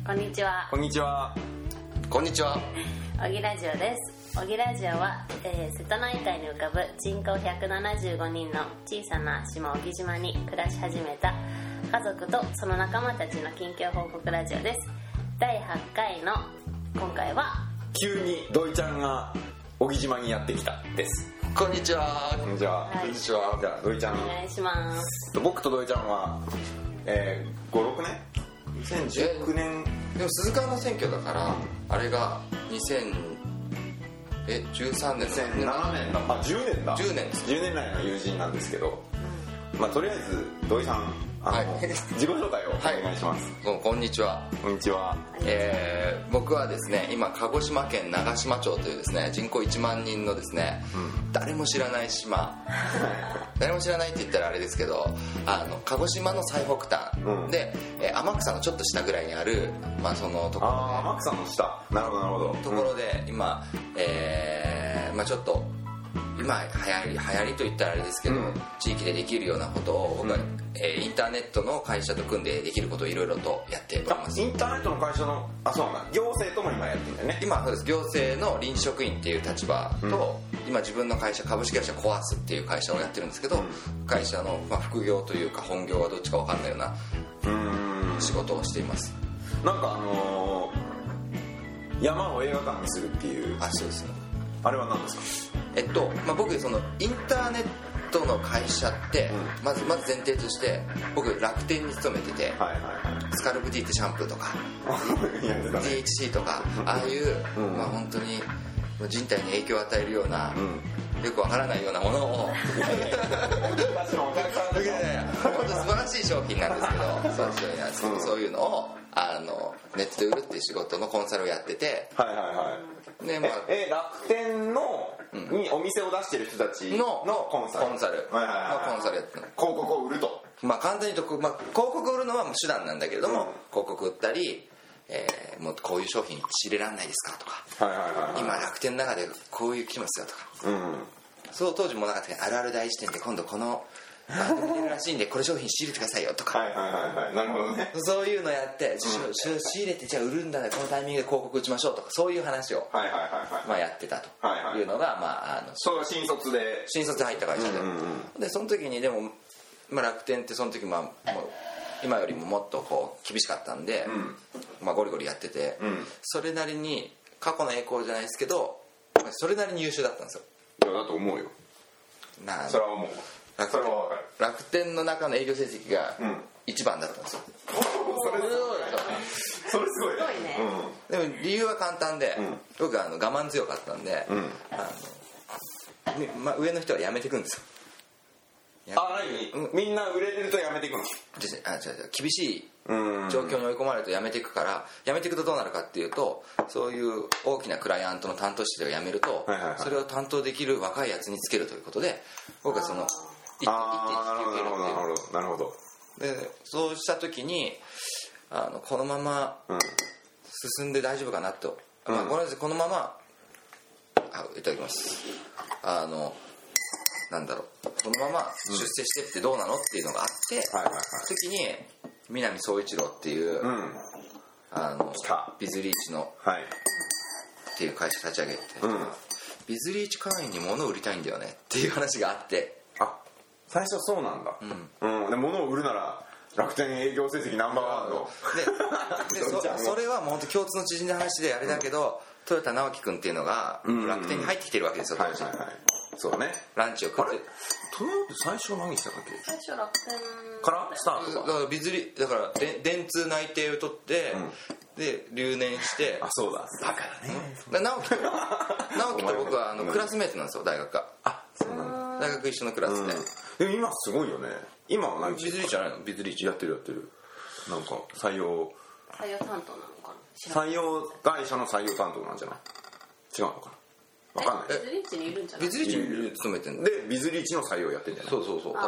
こんにちは。 こんにちは。 こんにちは。 小木ラジオです。小木ラジオは、瀬戸内海に浮かぶ人口175人の小さな島小木島に暮らし始めた家族とその仲間たちの近況報告ラジオです。第8回の今回は急に土井ちゃんが小木島にやってきたです。 こんにちは。 こんにちは。 はい、 こんにちは。 じゃあ土井ちゃんお願いします。 僕と土井ちゃんは、5、6年2019年でも鈴鹿の選挙だからあれが2013年 2007年だ、10年だ、 10年です。 10年来の友人なんですけど、とりあえず土井さんはい自己紹介をお願いします。 こんにちは。 こんにちは。 僕はですね、今鹿児島県長島町というですね、人口1万人のですね、誰も知らない島誰も知らないって言ったらあれですけど、鹿児島の最北端、で、天草のちょっと下ぐらいにある、そのところで、 天草の下、なるほどなるほど。 ところで今、ちょっと今流行りと言ったらあれですけど、地域でできるようなことを僕は、インターネットの会社と組んでできることをいろいろとやっております。 インターネットの会社のそうなんだ、行政とも今やってるんだよね。 今そうです。行政の臨時職員っていう立場と、今自分の会社株式会社コアスっていう会社をやってるんですけど、会社の、副業というか本業はどっちか分かんないような仕事をしています。 なんか山を映画館にするっていう。 そうですよ。 あれは何ですか？ 僕そのインターネットの会社って、まず前提として僕楽天に勤めてて、スカルプ D ってシャンプーとかDHC とかああいう、本当に人体に影響を与えるような、よくわからないようなものを本当素晴らしい商品なんですけど、そういうのをネットで売るっていう仕事のコンサルをやってて、 で楽天のにお店を出してる人たちのコンサルのコンサルやってる。広告を売ると、 簡単に言うと、広告を売るのは手段なんだけれども、広告売ったり、もうこういう商品仕入れられないですかとか、今楽天の中でこういう来ますよとか、そう当時もなかったけど、あるある大辞典で今度この番組出るらしいんでこれ商品仕入れてくださいよとか、 なるほどね。 そういうのやって、仕入れてじゃあ売るんだね、このタイミングで広告打ちましょうとか、そういう話をやってたというのが、 そう新卒で入った会社で、その時にでも、楽天ってその時もう今よりももっとこう厳しかったんで、ゴリゴリやってて、それなりに過去の栄光じゃないですけど、それなりに優秀だったんですよ。 だと思うよ。それは思う。それは分かる。 楽天の中の営業成績が一番だったんですよ。 それすごいね。 でも理由は簡単で、僕は我慢強かったんで、上の人は辞めていくんですよ。 みんな売れると辞めていくの？ 厳しい状況に追い込まれると辞めていくから、辞めていくとどうなるかっていうと、そういう大きなクライアントの担当者が辞めると、それを担当できる若いやつにつけるということで、僕はその一手引き受けるっていう。 なるほど。 でそうした時にこのまま進んで大丈夫かなと、このままいただきます。このまま出世してってどうなのっていうのがあって、その時に南総一郎っていう、ビズリーチの、っていう会社立ち上げて、ビズリーチ会員に物を売りたいんだよねっていう話があって、 最初そうなんだ。で物を売るなら楽天営業成績ナンバーワンのでそれはもう本当共通の知人の話であれだけど、豊田直樹君っていうのが楽天に入ってきてるわけですよ、当時。 そうね。 ランチを食って。 最初何したっけ？ 最初楽天からスタート。 だからだから電通内定を取って、で留年して。 そうだ。だからね。 直樹と僕はクラスメートなんですよ、大学が。 そうなんだ。大学一緒のクラスで。 でも今すごいよね。今は何？ ビズリーチじゃないの？ビズリーチやってる。なんか採用担当なのかな。採用会社の採用担当なんじゃない？違うのかな。分かんない。 ビズリーチにいるんじゃない？ ビズリーチに勤めてんでビズリーチの採用やってんじゃない？ そう多分そう。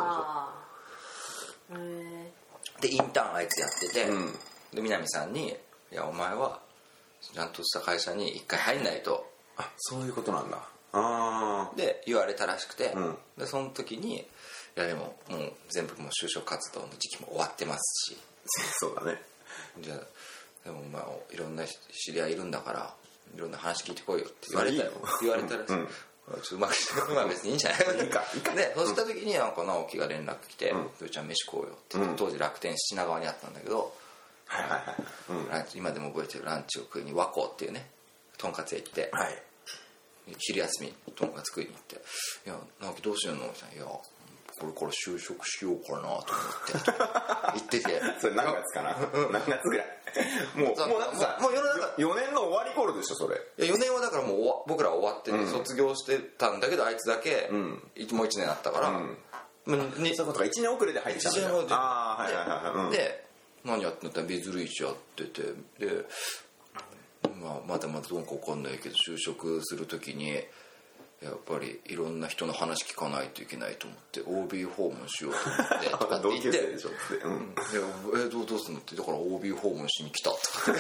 でインターンあいつやってて、で南さんに「いやお前はちゃんとした会社に一回入んないと」 そういうことなんだ。 で言われたらしくて、でその時に「いやでももう全部もう就職活動の時期も終わってますし」 そうだね。 じゃあでもまあいろんな知り合いいるんだからいろんな話聞いてこいよって言われたらしい、ちょっとうまくしてまあ別にいいんじゃないかでそうした時になんか直樹が連絡来て「父ちゃん飯食おうよ」って当時楽天品川にあったんだけど今でも覚えてるランチを食いに和光っていうねとんかつ屋行って、昼休みとんかつ食いに行って「いや直樹どうしようの?」いやこれから就職しようかなと思って言っててそれ何月かな何月ぐらいもうだってさもう世の中4年の終わり頃でしょそれ。 4年はだからもう僕ら終わってて卒業してたんだけどあいつだけもう1年あったから、 そういうことか1年遅れで入ってたんだよ。 で何やってんだったらビズリーチやっててで、まだまだどうか分かんないけど就職する時にやっぱりいろんな人の話聞かないといけないと思って OB 訪問しようと思ってとかって言ってでしょってどうすんのってだから OB 訪問しに来たとか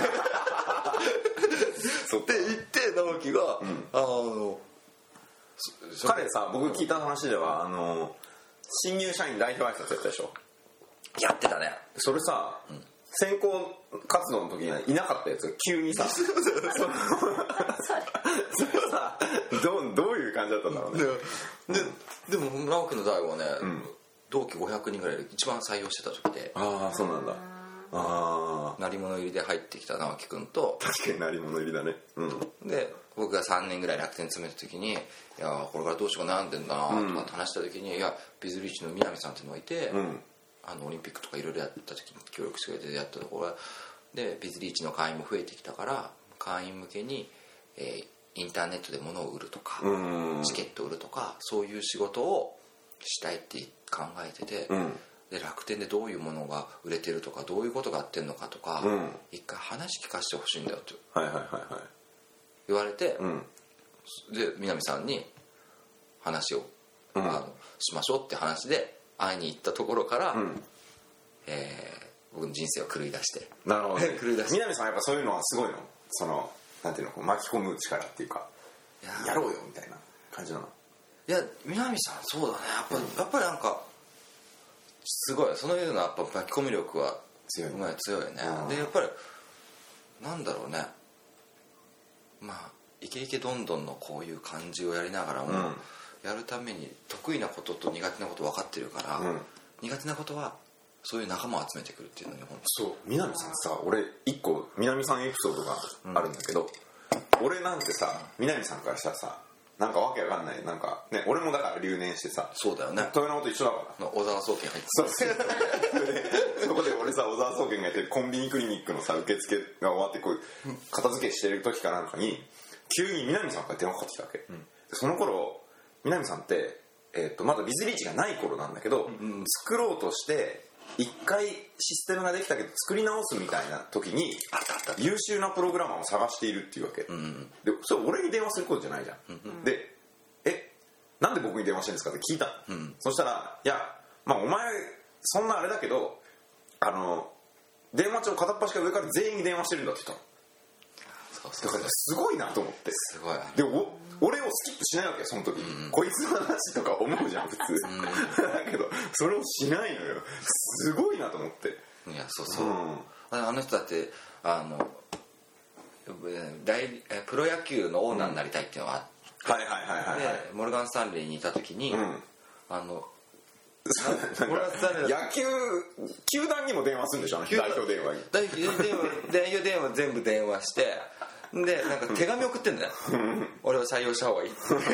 って言って直樹が、 彼さ僕聞いた話では新入社員代表挨拶やったでしょ。 やってたね。 それさ、選考活動の時にはいなかったやつが急にさそれさどういう感じだったんだろうね。 でも直樹の代はね、同期500人ぐらいで一番採用してた時で。 ああそうなんだ。 鳴り物入りで入ってきた直樹くんと確かに鳴り物入りだね、 で僕が3年ぐらい楽天詰めた時に「いやこれからどうしようか悩んでんだな」とかって話した時に「いやビズリーチの南さんっていうのがいて、オリンピックとかいろいろやった時に協力してくれてやったところでビズリーチの会員も増えてきたから会員向けに、インターネットで物を売るとか、チケット売るとかそういう仕事をしたいって考えてて、で楽天でどういうものが売れてるとかどういうことがあってんのかとか、一回話聞かせてほしいんだよって言われて、で南さんに話を、しましょうって話で会いに行ったところから、僕の人生を狂い出して。 なるほど、ね、南さんはやっぱそういうのはすごいのそのなんていうの巻き込む力っていうか やろうよみたいな感じなの。 いや南さんそうだねやっぱりなんかすごいそういうのはやっぱ巻き込み力は強いね。でやっぱりなんだろうねまあイケイケどんどんのこういう感じをやりながらも、やるために得意なことと苦手なこと分かってるから、苦手なことはそういう仲間を集めてくるっていうのにそう南さんさ俺一個南さんエピソードがあるんだけど、俺なんてさ南さんからしたらさなんかわけわかんないなんかね俺もだから留年してさそうだよね豊永と一緒だから小沢総研入ってそこで俺さ小沢総研がやってるコンビニクリニックのさ受付が終わってこう片付けしてる時かなんかに急に南さんから電話かかってきたわけ、その頃南さんって、まだビズリーチがない頃なんだけど、作ろうとして一回システムができたけど作り直すみたいな時に優秀なプログラマーを探しているっていうわけ、でそれ俺に電話することじゃないじゃん、でなんで僕に電話してるんですかって聞いた、そしたらいやまあお前そんなあれだけど電話帳片っ端から上から全員に電話してるんだって言ったの。だからすごいなと思ってすごいで俺をスキップしないわけよその時に、こいつの話とか思うじゃん普通だけどそれをしないのよ。すごいなと思って。 いやそう、あの人だってプロ野球のオーナーになりたいっていうのがあって、でモルガン・スタンレーにいた時に、 野球球団にも電話するんでしょ代表電話に代表電話全部電話してでなんか手紙送ってんだよ俺を採用した方がいい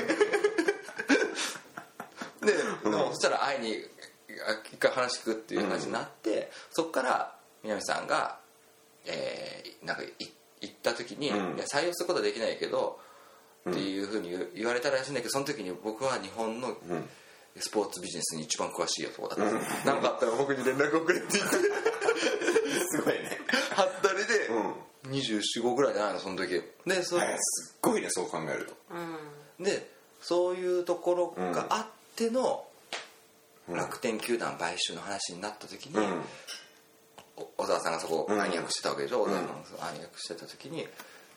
でもそしたら会いに一回話聞くっていう話になって、そっから南さんが、なんか行った時に、いや採用することはできないけど、っていうふうに言われたらしいんだけどその時に僕は日本の、スポーツビジネスに一番詳しいよとこだったんです、何かあったら僕に連絡をくれって言ってすごいねはったりで、24、5ぐらいじゃないのその時ですっごいねそう考えると、でそういうところがあっての、楽天球団買収の話になった時に、小沢さんがそこ暗躍してたわけでしょ、小沢さんが暗躍してた時に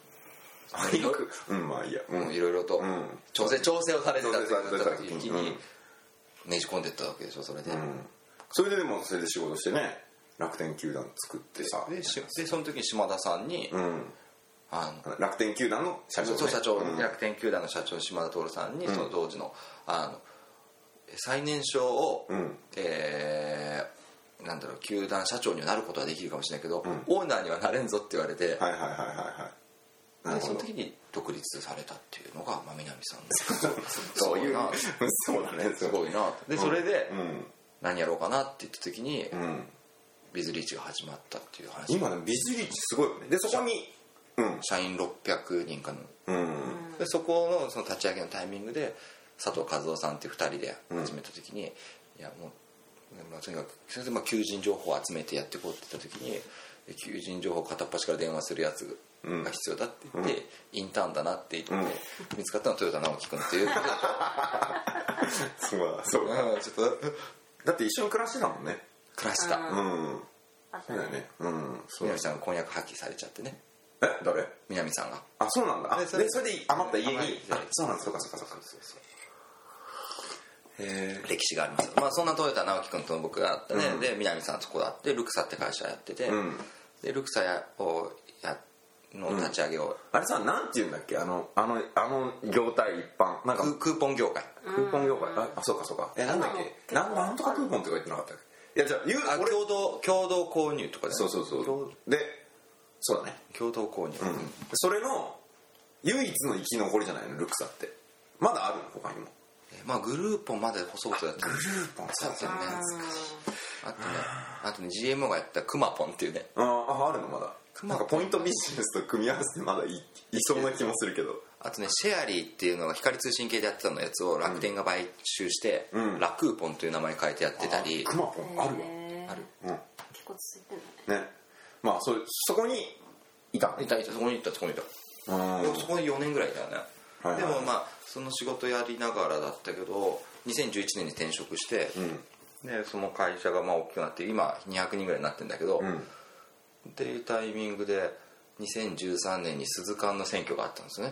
いろいろと調整をされてた時にねじ込んでったわけでしょそれで、 それででもそれで仕事してね楽天球団作ってさ、 でその時に島田さんに、 楽天球団の社長、ね、 楽天球団の社長島田徹さんに、その当時の最年少を、なんだろう、球団社長にはなることはできるかもしれないけど、オーナーにはなれんぞって言われて、でその時に独立されたっていうのが南さんでそういうそうだね、 すごいな。でそれで何やろうかなって言った時に、ビズリーチが始まったっていう話。 今ねビズリーチすごいよね。でそこに社員600人かの、でそこのその立ち上げのタイミングで佐藤和夫さんっていう2人で始めた時に、いやもうとにかく先生、求人情報を集めてやっていこうって言った時に、求人情報を片っ端から電話するやつが必要だって言って、インターンだなって言って、見つかったのは豊田直樹君っていうことでそうだちょっとだって一緒に暮らしてたもんね。 暮らした。 そうだよね。 南さんが婚約破棄されちゃってね。 誰？ 南さんが。 あ、そうなんだ。でそれで余った家に。そうなんです。そうか。 歴史があります。そんな豊田直樹君と僕があったね。で南さんそこだってルクサって会社やってて、でルクサの立ち上げを、 あれさ、なんて言うんだっけ、あの業態一般なんかクーポン業界。 そうか。なんだっけ、なんとかクーポンとか言ってなかったっけ。いやじゃあ共同購入とかね。 そうで、そうだね、 共同購入。 それの唯一の生き残りじゃないの、ルクサって。まだあるの他にも。 グルーポンまで細々やってる。 グルーポンそうだね。 あとね GMO がやったクマポンっていうね。 あるのまだ。なんかポイントビジネスと組み合わせてまだいそうな気もするけど。 あとねシェアリーっていうのが光通信系でやってたのやつを楽天が買収して、ラクーポンという名前変えてやってたり。 クマポンあるわ。 ある。結構続いてるんだね。 そこにいた。 そこにいた。そこに4年ぐらいだよね。でもその仕事やりながらだったけど2011年に転職して、でその会社が大きくなって今200人ぐらいになってるんだけど、っていうタイミングで2013年に鈴鹿の選挙があったんですよね。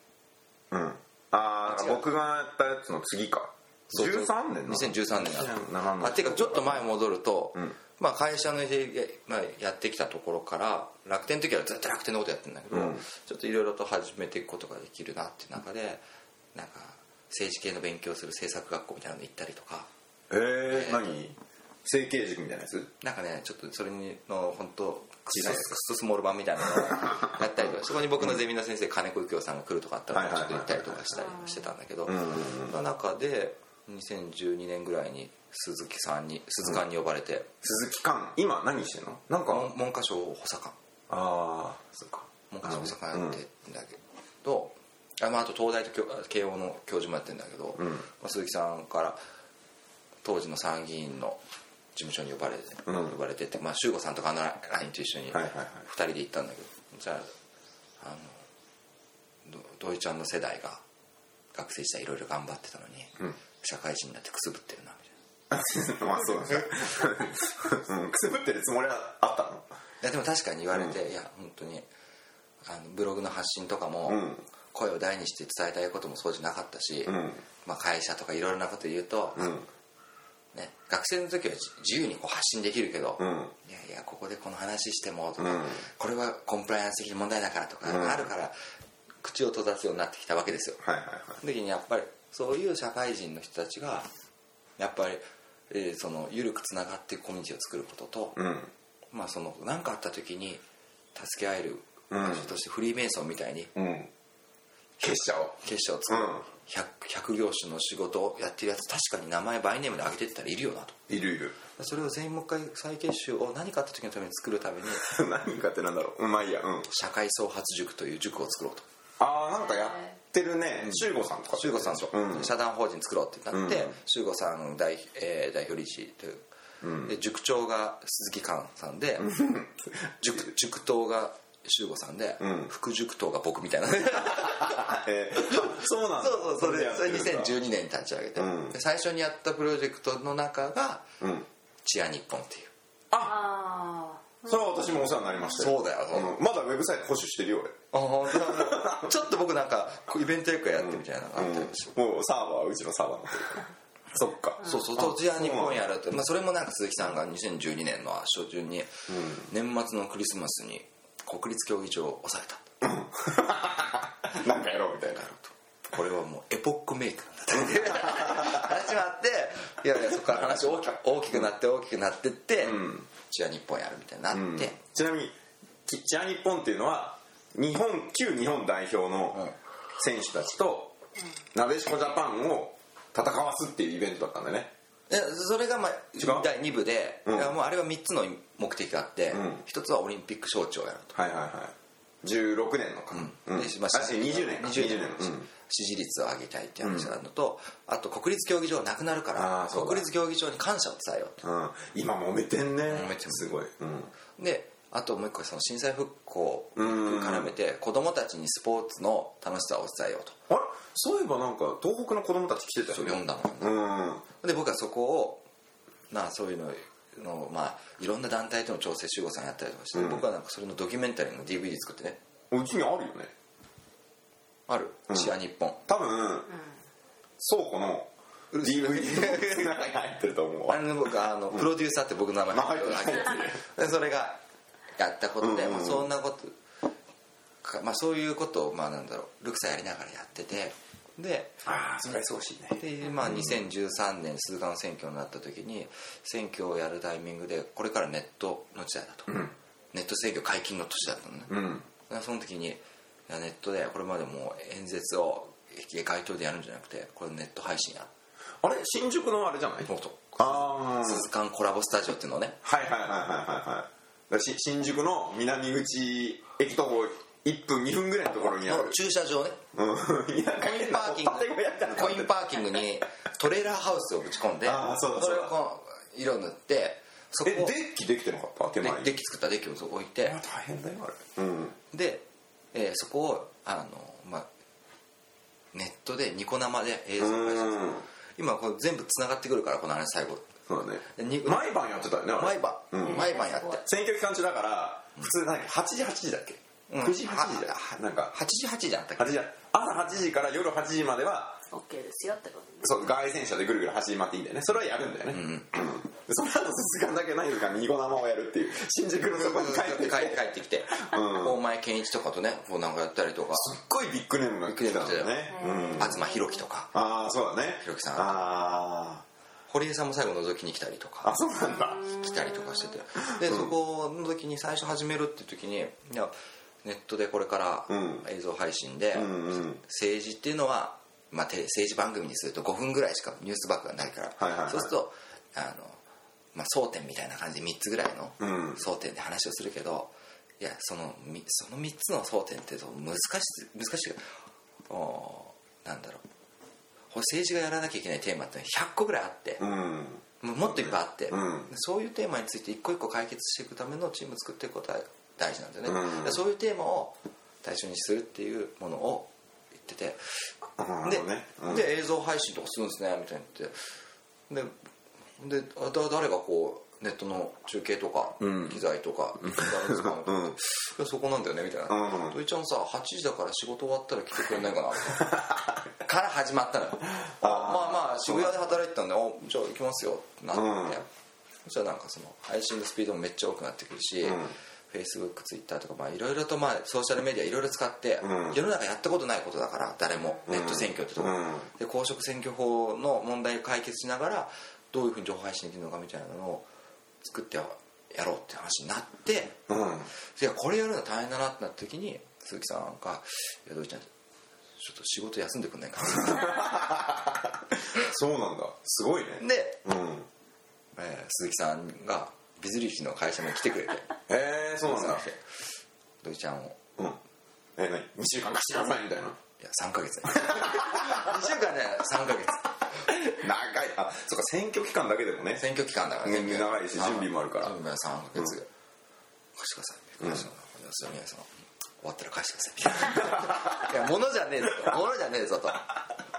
僕がやったやつの次か。13年の 2013年っていうかちょっと前戻ると、会社のやってきたところから楽天の時はずっと楽天のことやってるんだけど、ちょっといろいろと始めていくことができるなっていう中で、なんか政治系の勉強する政策学校みたいなのに行ったりとか。 何？成形塾みたいなやつ？ なんかねちょっとそれの本当クソスモール版みたいなのをやったりとか、そこに僕のゼミの先生金子幸雄さんが来るとかあったらちょっと行ったりとかしたりしてたんだけど、その中で2012年ぐらいに鈴鹿に呼ばれて。 鈴木寛今何してんの？なんか文科省補佐官。 そうか。 文科省補佐官やってんだけど、あと東大と慶応の教授もやってんだけど、鈴木さんから当時の参議院の事務所に呼ばれてて、修吾さんとかラインと一緒に2人で行ったんだけど、じゃあ土井ちゃんの世代が学生時代いろいろ頑張ってたのに、社会人になってくすぶってるなみたいな。 そうなんだ。くすぶってるつもりはあったの？ いやでも確かに言われて、いや本当にブログの発信とかも、声を大にして伝えたいこともそうじゃなかったし、会社とかいろいろなこと言うと、学生の時は自由に発信できるけど、いやここでこの話してもとか、これはコンプライアンス的に問題だからとか、あるから口を閉ざすようになってきたわけですよ。その時にやっぱりそういう社会人の人たちがやっぱり、その緩くつながっていくコミュニティを作ることと、その何かあった時に助け合える場所としてフリーメイソンみたいに、結社を作る、100業種の仕事をやってるやつ確かに名前バイネームで挙げてったらいるよなと。 いる。 それを全員もう一回再結集を何かあった時のために作るために何かってなんだろう、いいや、 社会創発塾という塾を作ろうと。 なんかやってるね。修吾さんとか。 修吾さんと社団法人作ろうってなって、修吾さん代表理事という、で塾長が鈴木寛さんで塾頭が修吾さんで、副塾頭が僕みたいな。 そうなんだ。 それ2012年に立ち上げて、で最初にやったプロジェクトの中が、チア日本っていう。 それは私もお世話になりましたよ。 そうだよ、 まだウェブサイト保守してるよ俺。 ちょっと僕なんかイベントよくやってみたいなのがあったりして、 もうサーバーはうちのサーバーの方そっか。 そうそう、とじゃあ日本やるって、それもなんか鈴木さんが2012年の初旬に、年末のクリスマスに国立競技場を抑えたなんかやろうみたいな。 これはもうエポックメイクなんだって話があって、いやそこから話大きくなってって、じゃあ日本やるみたいになって、 ちなみにじゃあ日本っていうのは旧日本代表の選手たちとなでしこジャパンを戦わすっていうイベントだったんだよね。 それが第2部で、もうあれは3つの目的があって、1つはオリンピック招致をやると。 16年のか、20年支持率を上げたいっていう話があるのと、あと国立競技場なくなるから国立競技場に感謝を伝えようと、 今揉めてんね。すごい、 であともう一個その震災復興を絡めて子供たちにスポーツの楽しさを伝えようと。 あれそういえばなんか東北の子供たち来てたよね。 読んだの、で僕はそこをそういうのいろんな団体との調整集合さんやったりとかして、僕はなんかそれのドキュメンタリーの DVD 作ってね。 うちにあるよね。 ある、チア日本多分、倉庫の DVD の中に入ってると思う。 あれ僕プロデューサーって僕の名前入ってるそれがやったことで、そんなことそういうことをルクサやりながらやってて、でそれは忙しいね。 で2013年鈴鹿の選挙になった時に選挙をやるタイミングでこれからネットの時代だと、ネット選挙解禁の年だったのね、その時にネットでこれまでも演説を街頭でやるんじゃなくてこれネット配信やる。 あれ新宿のあれじゃない？ 鈴鹿コラボスタジオっていうのね。 新宿の南口駅徒歩1分2分ぐらいのところにある駐車場ね、コインパーキングにトレーラーハウスをぶち込んでそれをいろいろ塗ってそこデッキできてなかった？手前にデッキ作ったデッキを置いて大変だよあれ、 で、そこをネットでニコ生で映像を配信する。今これ全部つながってくるからこの話最後。 そうだね。毎晩やってたよね。 毎晩やって選挙期間中だから普通8時だっけ、9時8時だなんか 8時じゃんったっけ。 朝8時から夜8時までは OK ですよってこと。 そう外線車でぐるぐる走り回っていいんだよね。それはやるんだよね、その後数時間だけ何時間ニコ生をやるっていう新宿のそこに帰ってきて大前健一とかとねなんかやったりとかすっごいビッグネームが来てたんだよね。 東博樹とかそうだね博樹さん堀江さんも最後覗きに来たりとかそうなんだ来たりとかしててでそこの時に最初始めるっていう時にネットでこれから映像配信で政治っていうのは政治番組にすると5分ぐらいしかニュース枠がないからそうすると争点みたいな感じで3つぐらいの争点で話をするけどいやその3つの争点って難しいなんだろう政治がやらなきゃいけないテーマって100個ぐらいあって、もっといっぱいあって、そういうテーマについて一個一個解決していくためのチームを作っていくことは大事なんだよね、そういうテーマを対象にするっていうものを言っててで映像配信とかするんですねみたいに言ってで誰がネットの中継とか機材とか使うのそこなんだよねみたいな土井ちゃんさ8時だから仕事終わったら来てくれないかなから始まったのよ渋谷で働いてたんでじゃあ行きますよってなってそしたらなんかその配信のスピードもめっちゃ多くなってくるしFacebook、Twitter とかいろいろとソーシャルメディアいろいろ使って世の中やったことないことだから誰もネット選挙ってとこで公職選挙法の問題を解決しながらどういうふうに情報配信できるのかみたいなのを作ってやろうって話になっていやこれやるの大変だなってなった時に鈴木さんが「いや土井ちゃんちょっと仕事休んでくんないかな」 そうなんだすごいねで、鈴木さんがビズリーチの会社に来てくれてそうなんだ土井ちゃんを何2週間貸してくださいみたいないや3ヶ月2週間ね3ヶ月長いそうか選挙期間だけでもね選挙期間だからね長いし準備もあるから準備は3ヶ月貸してください宮さん終わったら返してくださいみたいないや物じゃねえぞと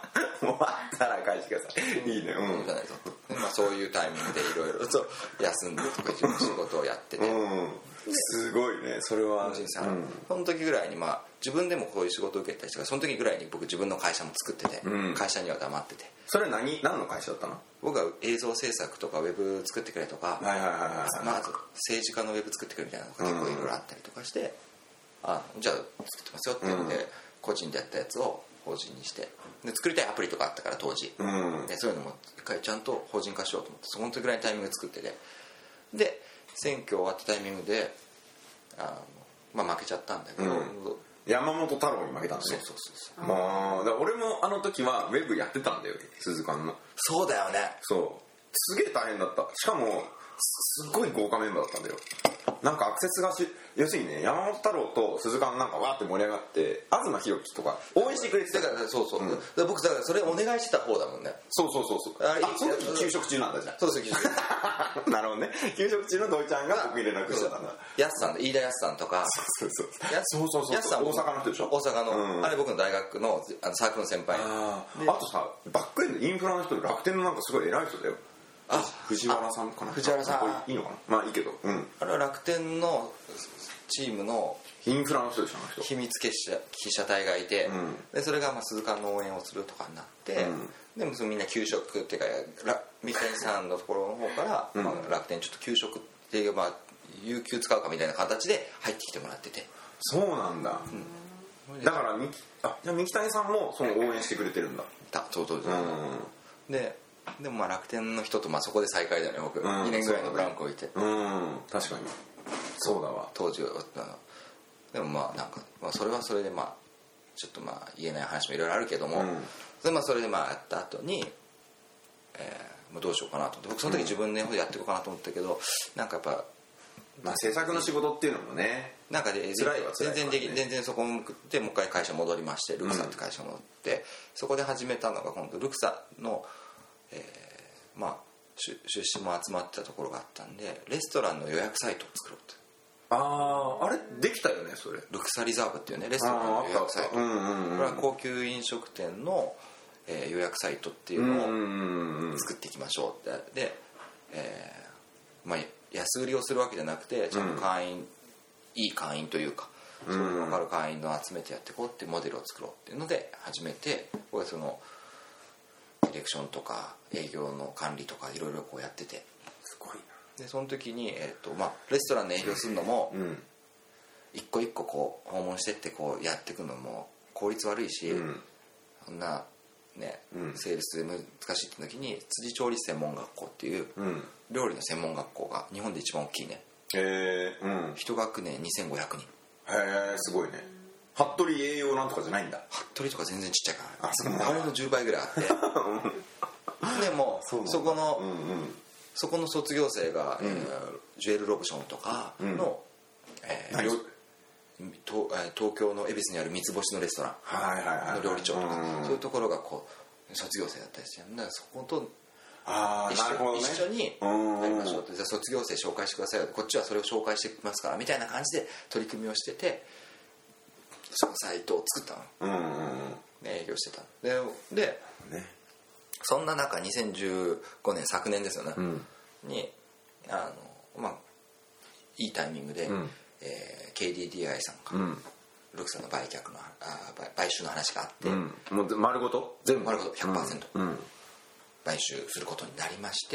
終わったら返してください。いいね。 じゃないぞと。まあそういうタイミングでいろいろと休んでとか自分の仕事をやってて、 すごいね。それはその時ぐらいにまあ自分でもこういう仕事を受けたりとか、その時ぐらいに僕自分の会社も作ってて、会社には黙ってて。 それは何の会社だったの？ 僕は映像制作とかウェブ作ってくれとか、まああと政治家のウェブ作ってくれみたいなのが結構いろいろあったりとかして、じゃあ作ってますよっていうので、個人でやったやつを法人にして、で作りたいアプリとかあったから当時、でそういうのも一回ちゃんと法人化しようと思って、その時ぐらいのタイミングで作ってて、で選挙終わったタイミングでまあ負けちゃったんだけど、 山本太郎に負けたんだね。そうまあ俺もあの時はウェブやってたんだよ、鈴鹿の。 そうだよね。 そうすげえ大変だった。しかもすっごい豪華メンバーだったんだよ。なんかアクセスが要するにね、山本太郎と鈴鹿のなんかわーって盛り上がって、東博樹とか応援してくれてたから。 そう、僕だからそれお願いしてた方だもんね。 そうその時給食中なんだじゃん。そう給食なるほどね。給食中の土井ちゃんが僕に連絡してたんだ。 やすさん、飯田やすさんとか。 そうやすさん大阪の人でしょ。 大阪の、あれ僕の大学のサークルの先輩。 あとさ、バックエンドインフラの人で楽天のなんかすごい偉い人だよ。藤原さんかな。 藤原さんいいのかな。まあいいけど、 あれは楽天のチームのインフラの人でしょ、あの人。 秘密結社隊がいて、でそれがまあ鈴鹿の応援をするとかになって、でもみんな給食っていうか三谷さんのところの方から、楽天ちょっと給食っていうまあ有給使うかみたいな形で入ってきてもらってて。 そうなんだ。だからじゃあ三谷さんもその応援してくれてるんだ。 そうでもまあ楽天の人とまあそこで再会だよね、僕。2年ぐらいのブランクを置いて。 確かにそうだわ。 当時はでもまあなんか、まあ、それはそれでまあちょっとまあ言えない話もいろいろあるけども、それでまあやった後に、どうしようかなと思って、僕その時自分でやっていこうかなと思ったけど、なんかやっぱまあ制作の仕事っていうのもね、 なんかで全然そこでもう一回会社戻りまして、ルクサって会社戻って、そこで始めたのが今度ルクサのまあ出資も集まってたところがあったんで、レストランの予約サイトを作ろうって。 あれできたよね、それ。 ルクサリザーブっていうね、レストランの予約サイト。これは高級飲食店の予約サイトっていうのを作っていきましょうって。で、まあ安売りをするわけじゃなくて、ちゃんといい会員というか、そういうの分かる会員の集めてやっていこうっていうモデルを作ろうっていうので始めて、僕はそのディレクションとか営業の管理とかいろいろこうやってて、 すごいな。 でその時に、まあ、レストランで営業するのも、一個一個こう訪問してってこうやっていくのも効率悪いし、そんなね、セールスで難しいって時に辻調理師専門学校っていう、料理の専門学校が日本で一番大きいね。一学年2500人。 へえ、すごいね。服部栄養なんとかじゃないんだ。 服部とか全然ちっちゃいからあれの10倍ぐらいあってでもそこの卒業生が、ジュエル・ロブションとかの、東京の恵比寿にある三つ星のレストランの料理長とか、そういうところがこう卒業生だったりして、だからそこと一緒にやりましょうって、じゃあ卒業生紹介してくださいよ、こっちはそれを紹介してきますからみたいな感じで取り組みをしてて、そのサイトを作ったの、営業してたで、そんな中2015年、昨年ですよね、にまあいいタイミングで、KDDI さんが、ルクサの買収の話があって、 もう丸ごと全部丸ごと 100%、買収することになりまして、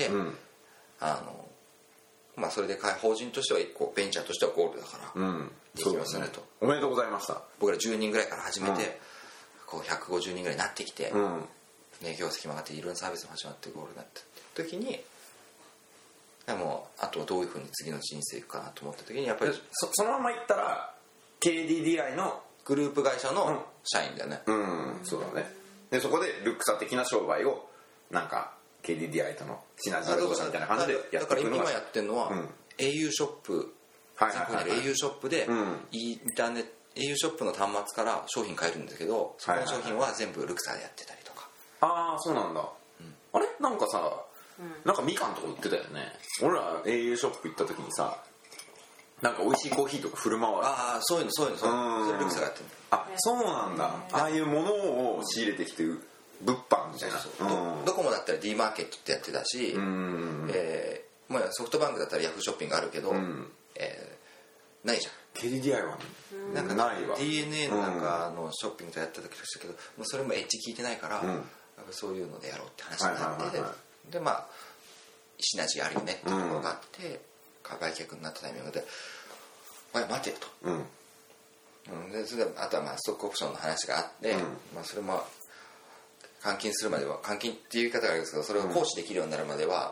まあそれで法人としては一個ベンチャーとしてはゴールだから、できますねと。 おめでとうございました。 僕ら10人ぐらいから始めて、こう150人ぐらいになってきて、業績も上がっていろんなサービスも始まってゴールになった時に、でもあとはどういうふうに次の人生いくかなと思った時に、やっぱりそのままいったら KDDI のグループ会社の社員だよね。 そうだね。でそこでルクサ的な商売をなんか KDDI とのシナジーをみたいな感じでやっていくのが、 だから今やってるのは、au ショップ、全国にある au ショップで、インターネット au ショップの端末から商品買えるんですけど、そこの商品は全部ルクサでやってたりとか。 ああ、そうなんだ。あれなんかさ、なんかみかんとか売ってたよね。俺ら au ショップ行った時にさ、なんか美味しいコーヒーとか振る舞われる。 ああ、そういうのそれルクサがやってる。 あ、そうなんだ。ああいうものを仕入れてきて物販みたいな。 ドコモだったら D マーケットってやってたし、まあ、ソフトバンクだったらヤフーショッピングあるけど、ないじゃん。 KDDI はなんかないわ。 DNA のなんかショッピングとやった時でしたけど、もうそれもエッジ聞いてないから、やっぱそういうのでやろうって話になって、でまあシナジーあるよねっていうところがあって、売却になったタイミングで「おい待てよ」と。でそれであとはまあストックオプションの話があって、まあ、それも換金するまでは、換金っていう言い方があるんですけど、それを行使できるようになるまでは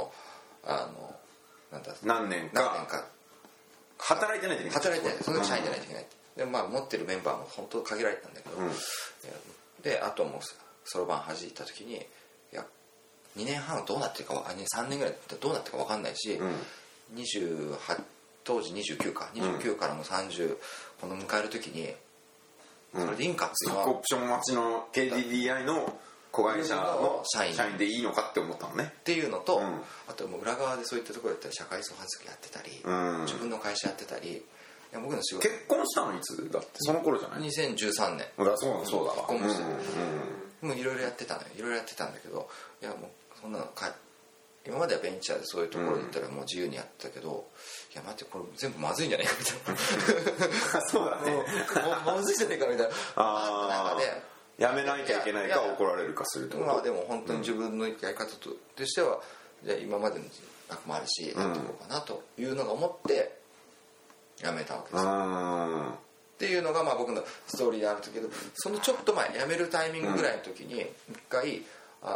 なんだ何年か働いてないといけない。 働いてない、その時社員じゃないといけない。でまあ持ってるメンバーも本当限られてたんだけど、であともうそろばん弾いた時に、いや2年半どうなってるか3年ぐらいどうなってるか分かんないし、当時29か29からの30この迎える時にそれでいいんかっていうのは、 オプション待ちの KDDI の子会社の社員でいいのかって思ったのねっていうのと、あともう裏側でそういったところだったら社会創発やってたり、自分の会社やってたり、いや僕の仕事結婚したのいつだってその頃じゃない？ 2013年そうだわ。 結婚もしてもういろいろやってたのよ。いろいろやってたんだけど、いやもうそんなの今まではベンチャーでそういうところに行ったらもう自由にやってたけど、いや待ってこれ全部まずいんじゃないかみたいなそうだねまずいじゃないかみたいな中でやめなきゃいけないか怒られるかすると。 まあでも本当に自分のやり方としては、じゃあ今までの額もあるしやっていこうかなというのが思ってやめたわけですよ。っていうのがまあ僕のストーリーであるんだけど、そのちょっと前辞めるタイミングぐらいの時に一回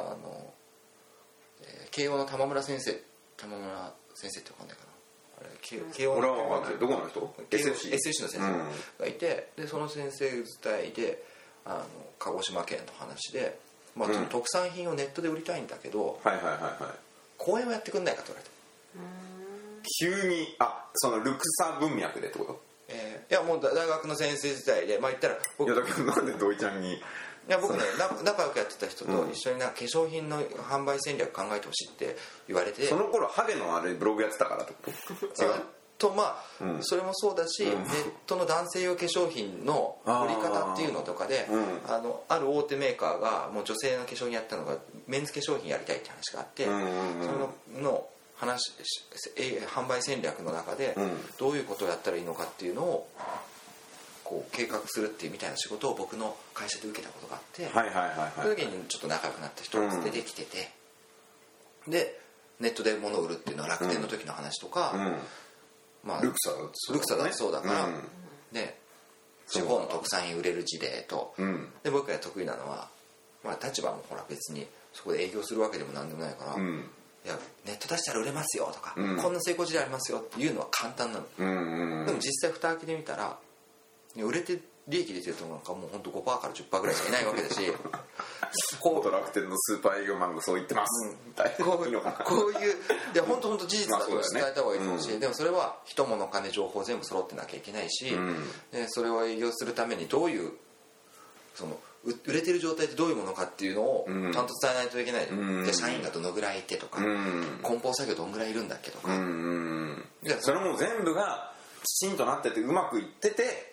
慶応の玉村先生って分かんないかな、あれ慶応のどこの人？ SFC の先生がいて、でその先生伝いで鹿児島県の話で、まあ特産品をネットで売りたいんだけど、講演をやってくんないかと言われて、 急にそのルクサ文脈でってこと？ いやもう大学の先生時代で、まあ言ったらいやだけどなんで土井ちゃんに、 いや僕ね仲良くやってた人と一緒に化粧品の販売戦略考えてほしいって言われて、 その頃ハゲのあれブログやってたからってこと違うとまあ、それもそうだし、ネットの男性用化粧品の売り方っていうのとかで、ある大手メーカーがもう女性の化粧品やったのがメンズ化粧品やりたいって話があって、その話販売戦略の中でどういうことをやったらいいのかっていうのをこう計画するっていうみたいな仕事を僕の会社で受けたことがあって、その時にちょっと仲良くなった人が出てきてて、でネットで物を売るっていうのは楽天の時の話とか、まあ、ルクサだそうだから、で地方の特産品売れる事例と、で僕が得意なのは、まあ、立場もほら別にそこで営業するわけでもなんでもないから、いやネット出したら売れますよとか、こんな成功事例ありますよっていうのは簡単なの、でも実際蓋開けてみたら売れて利益出てるとなんかもうほんと 5% から 10% ぐらいしかいないわけだしこう楽天のスーパー営業マンがそう言ってますみたいな、 こういうで本当事実だと伝えた方がいいと思うし、でもそれは人物金情報全部揃ってなきゃいけないし、でそれを営業するためにどういうその売れてる状態ってどういうものかっていうのをちゃんと伝えないといけない、で社員がどのぐらいいてとか、梱包作業どんぐらいいるんだっけとか、 それも全部がきちんとなっててうまくいってて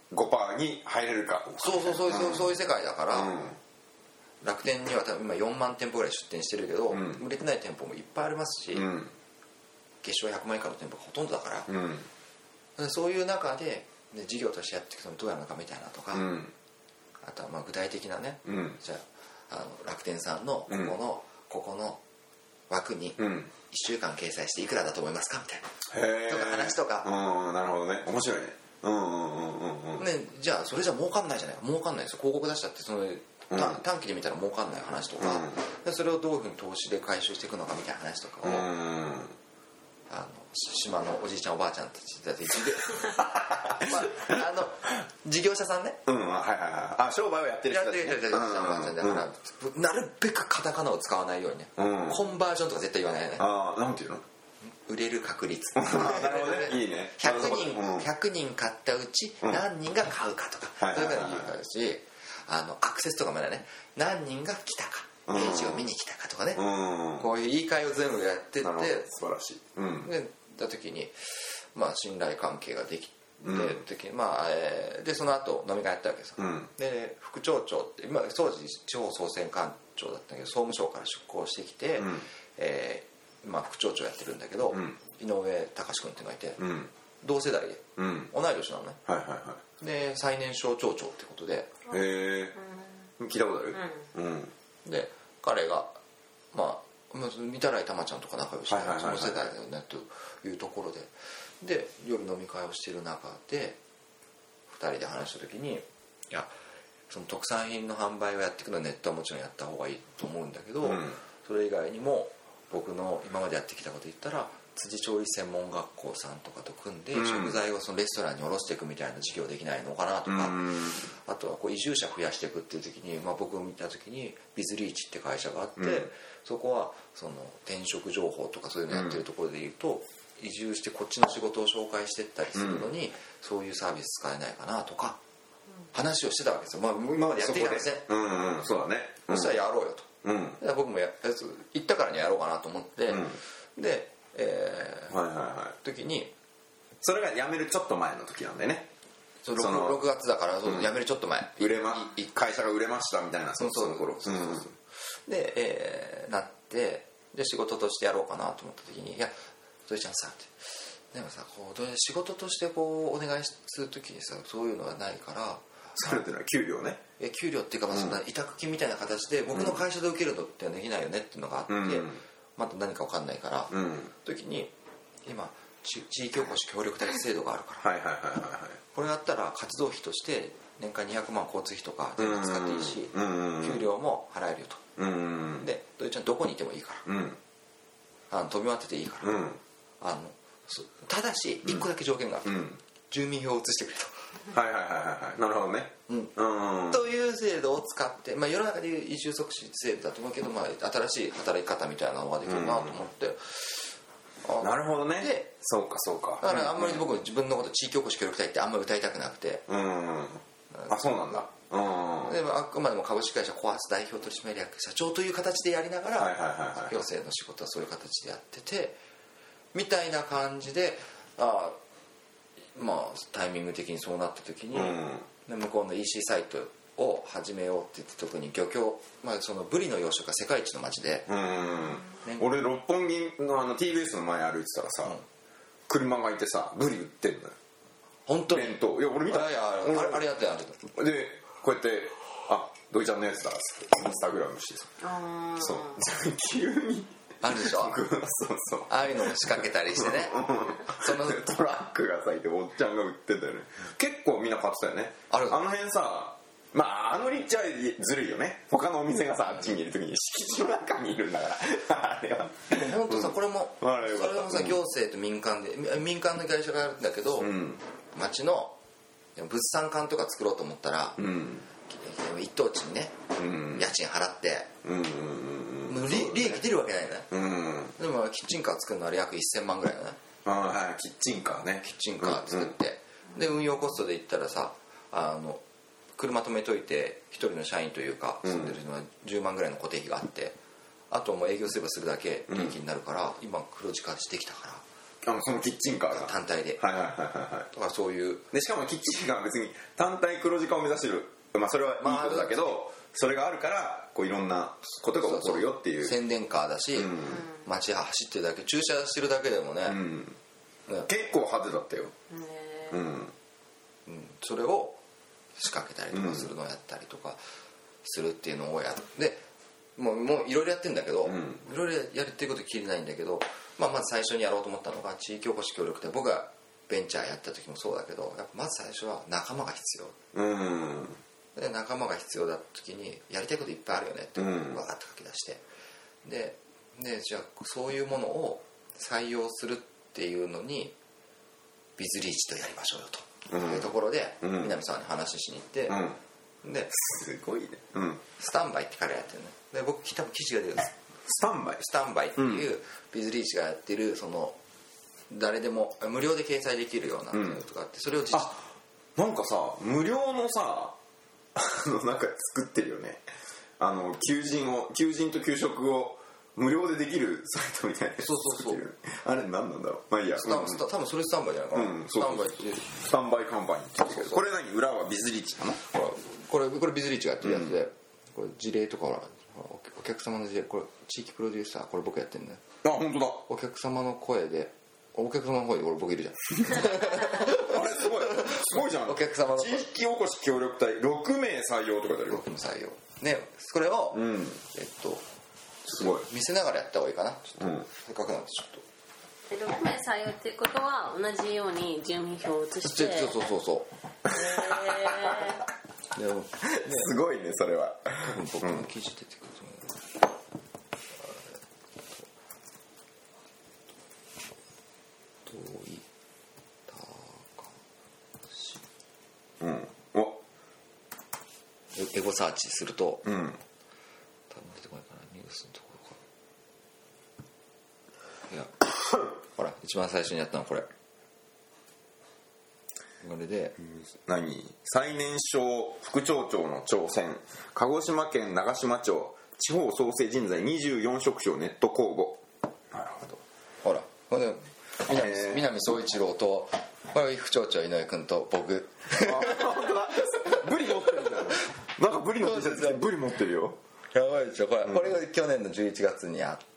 5% に入れるか、 そういう世界だから、楽天には多分今4万店舗ぐらい出店してるけど、売れてない店舗もいっぱいありますし、月賞100万以下の店舗がほとんどだから、そういう中で事業としてやっていくのにどうやるのかみたいなとか、あとはまあ具体的なね、じゃあ楽天さんのここの枠に1週間掲載していくらだと思いますかみたいなとか話とか、 なるほどね、面白いね。 じゃあそれじゃ儲かんないじゃないか、儲かんないですよ、広告出したってその短期で見たら儲かんない話とか、それをどういうふうに投資で回収していくのかみたいな話とかを、島のおじいちゃんおばあちゃんたちで事業者さんね、 商売をやってる人たちね、 だからなるべくカタカナを使わないようにね、コンバージョンとか絶対言わないね。 なんていうの？ 売れる確率なるほどね、いいね。 100人買ったうち何人が買うかとか、そういうのを言うし、アクセスとかまでね、何人が来たか、ページを見に来たかとかね、こういう言い換えを全部やってって、 素晴らしい。 でた時にまあ信頼関係ができでその後飲み会やったわけですよ、で副町長って、当時地方創生館長だったんだけど総務省から出向してきて、副町長やってるんだけど、井上隆君っていうのがいて、同世代で、同い年なのね、で最年少町長ってことで、 聞いたことある、 で彼が御手洗玉ちゃんとか仲良しで、その世代だよねというところで夜飲み会をしている中で2人で話した時に、いやその特産品の販売をやっていくのはネットはもちろんやった方がいいと思うんだけど、それ以外にも僕の今までやってきたこと言ったら辻調理専門学校さんとかと組んで、食材をそのレストランに卸していくみたいな事業できないのかなとか、あとはこう移住者増やしていくっていう時に、僕見た時にビズリーチって会社があって、そこはその転職情報とかそういうのやってるところでいうと、移住してこっちの仕事を紹介していったりするのに、そういうサービス使えないかなとか話をしてたわけですよ、今までやってきたんですね。 そうだね、 そしたらやろうよと、僕も行ったからにやろうかなと思って、で時にそれが辞めるちょっと前の時なんだよね。 6月だから辞めるちょっと前、 会社が売れましたみたいな、その頃でなって、で仕事としてやろうかなと思った時に、いや土井ちゃんさってでもさ、こう仕事としてこうお願いする時にさ、そういうのはないから、 それってのは給料ね、 給料っていうか、そんな委託金みたいな形で僕の会社で受けるのってできないよねっていうのがあって、また何か分かんないから、時に今地域おこし協力隊制度があるから、これやったら活動費として年間200万交通費とか全部使っていいし、給料も払えるよと、で土井ちゃんどこにいてもいいから、飛び回ってていいから、ただし1個だけ条件がある、住民票を移してくれと。 なるほどね、 という制度を使って、世の中でいう移住促進制度だと思うけど、新しい働き方みたいなのができるなと思って、 なるほどね。でそうかだからあんまり僕自分のこと地域おこし協力隊ってあんまり歌いたくなくて、 そうなんだ。 でもあくまでも株式会社コアス代表取締役社長という形でやりながら、行政の仕事はそういう形でやっててみたいな感じで、タイミング的にそうなった時に、向こうの EC サイトを始めようって言って特に漁協、そのブリの養殖が世界一の町で、 俺六本木のTBS の前歩いてたらさ、車がいてさブリ売ってんのよ。 本当に弁当。いや俺見た。 あれやってでこうやって土井ちゃんのやつだっつってインスタグラムしてさ、そう急にあるでしょそうああいうのも仕掛けたりしてねそのトラックがさいておっちゃんが売ってたよね。結構みんな買ってたよね。あの辺さ、あの立地はずるいよね。他のお店がさあっちにいる時に敷地の中にいるんだからあれは本当さ、これもそれもさ、行政と民間の会社があるんだけど、町の物産館とか作ろうと思ったら、一等地にね、家賃払って、利益出るわけないよね、でもキッチンカー作るのは約1000万ぐらいだね。 キッチンカーね。 キッチンカー作って、で運用コストで言ったらさ、車止めといて一人の社員というか住んでるのは10万ぐらいの固定費があって、あともう営業すればするだけ利益になるから、今黒字化してきたから、 そのキッチンカーが単体で、だからそういうで、しかもキッチンカーは別に単体黒字化を目指してる、それはいいことだけど、それがあるからこういろんなことが起こるよっていう宣伝カーだし、街走ってるだけ、駐車してるだけでもね、 結構派手だったよ。 それを仕掛けたりとかするのをやったりとかするっていうのをやってもういろいろやってんだけど、いろいろやってることきりないんだけど、まず最初にやろうと思ったのが地域おこし協力隊。僕がベンチャーやった時もそうだけど、やっぱまず最初は仲間が必要、で仲間が必要だった時にやりたいこといっぱいあるよねってわーって書き出して、でじゃあそういうものを採用するっていうのにビズリーチとやりましょうよというところで、南さんに話しに行って、 ですごいね、 スタンバイって彼がやってるね。で僕多分記事が出るんです。 スタンバイっていうビズリーチがやってる、その誰でも無料で掲載できるようなのとかあって、それをなんかさ無料のさなんか作ってるよね。求人と給食を無料でできるサイトみたいなやつ作ってる。あれ何なんだろう。まあいいや。 多分それスタンバイじゃないかな。 スタンバイカンパニーって言うんですけど、これ何裏はビズリーチかな。 これビズリーチがやってるやつで、これ事例とかほらお客様の事例、これ地域プロデューサー、これ僕やってるんだよ。 あ、本当だ。 お客様の声で僕いるじゃん。 あれすごいじゃん。 お客様の地域おこし協力隊6名採用とかだよ。 6名採用ね。これをすごい見せながらやった方がいいかな。ちょっとせっかくなんでちょっと 6名採用っていうことは同じように住民票を移して。 そうすごいねそれは。 僕の記事出てくる。エゴサーチすると、多分出てこないかな、ニュースのところか。いやほら一番最初にやったのこれで、 最年少副町長の挑戦、鹿児島県長島町地方創生人材24職種をネット公募。なるほど。 ほらこれで南総一郎とこれ副町長井上君と僕。 本当だ。ブリ持ってるんだよ。なんかブリの T シャツでブリ持ってるよ。 やばいでしょこれ。これが去年の11月にあって。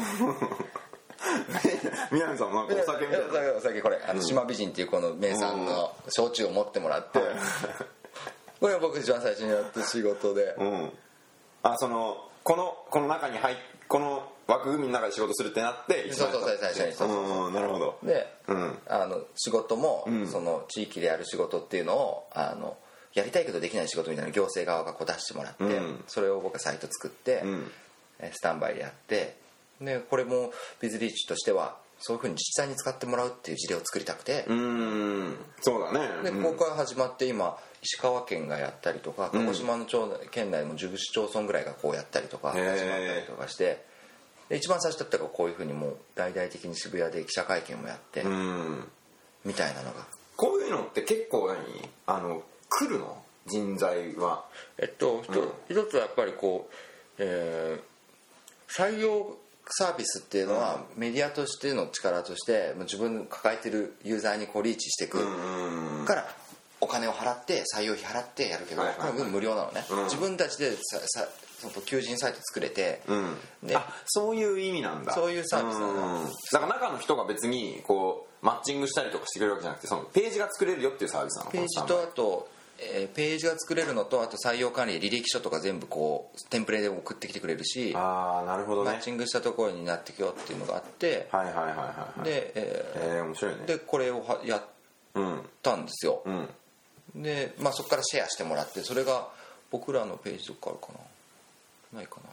南さんなんかお酒みたいな。 お酒これ島美人っていうこの名産の焼酎を持ってもらって、これは僕一番最初にやった仕事で、 あ、この中にこの枠組みの中で仕事するってなって、 そう最初に。 なるほど。 で、仕事もその地域でやる仕事っていうのをやりたいけどできない仕事みたいな行政側がこう出してもらって、それを僕はサイト作ってスタンバイでやって、でこれもビズリーチとしてはそういうふうに自治体に使ってもらうっていう事例を作りたくて、 そうだね。 でここから始まって今石川県がやったりとか、鹿児島の県内も10市町村ぐらいがこうやったりとか始まったりとかして、で一番最初だったらこういうふうにもう大々的に渋谷で記者会見もやってみたいなのが。 こういうのって結構来るの人材は。 一つはやっぱりこう、採用サービスっていうのはメディアとしての力として自分の抱えてるユーザーにこうリーチしていくからお金を払って採用費払ってやるけど、これ無料なのね。自分たちで求人サイト作れて、 そういう意味なんだ。 そういうサービスなんだ。 だから中の人が別にこうマッチングしたりとかしてくれるわけじゃなくて、そのページが作れるよっていうサービスなの。 ページとあとページが作れるのと、あと採用管理で履歴書とか全部こうテンプレで送ってきてくれるし、 なるほどね、 マッチングしたところになってきよっていうのがあって、 で、面白いね。 でこれをやったんですよ。でそこからシェアしてもらって、それが僕らのページとかあるかな、ないかな。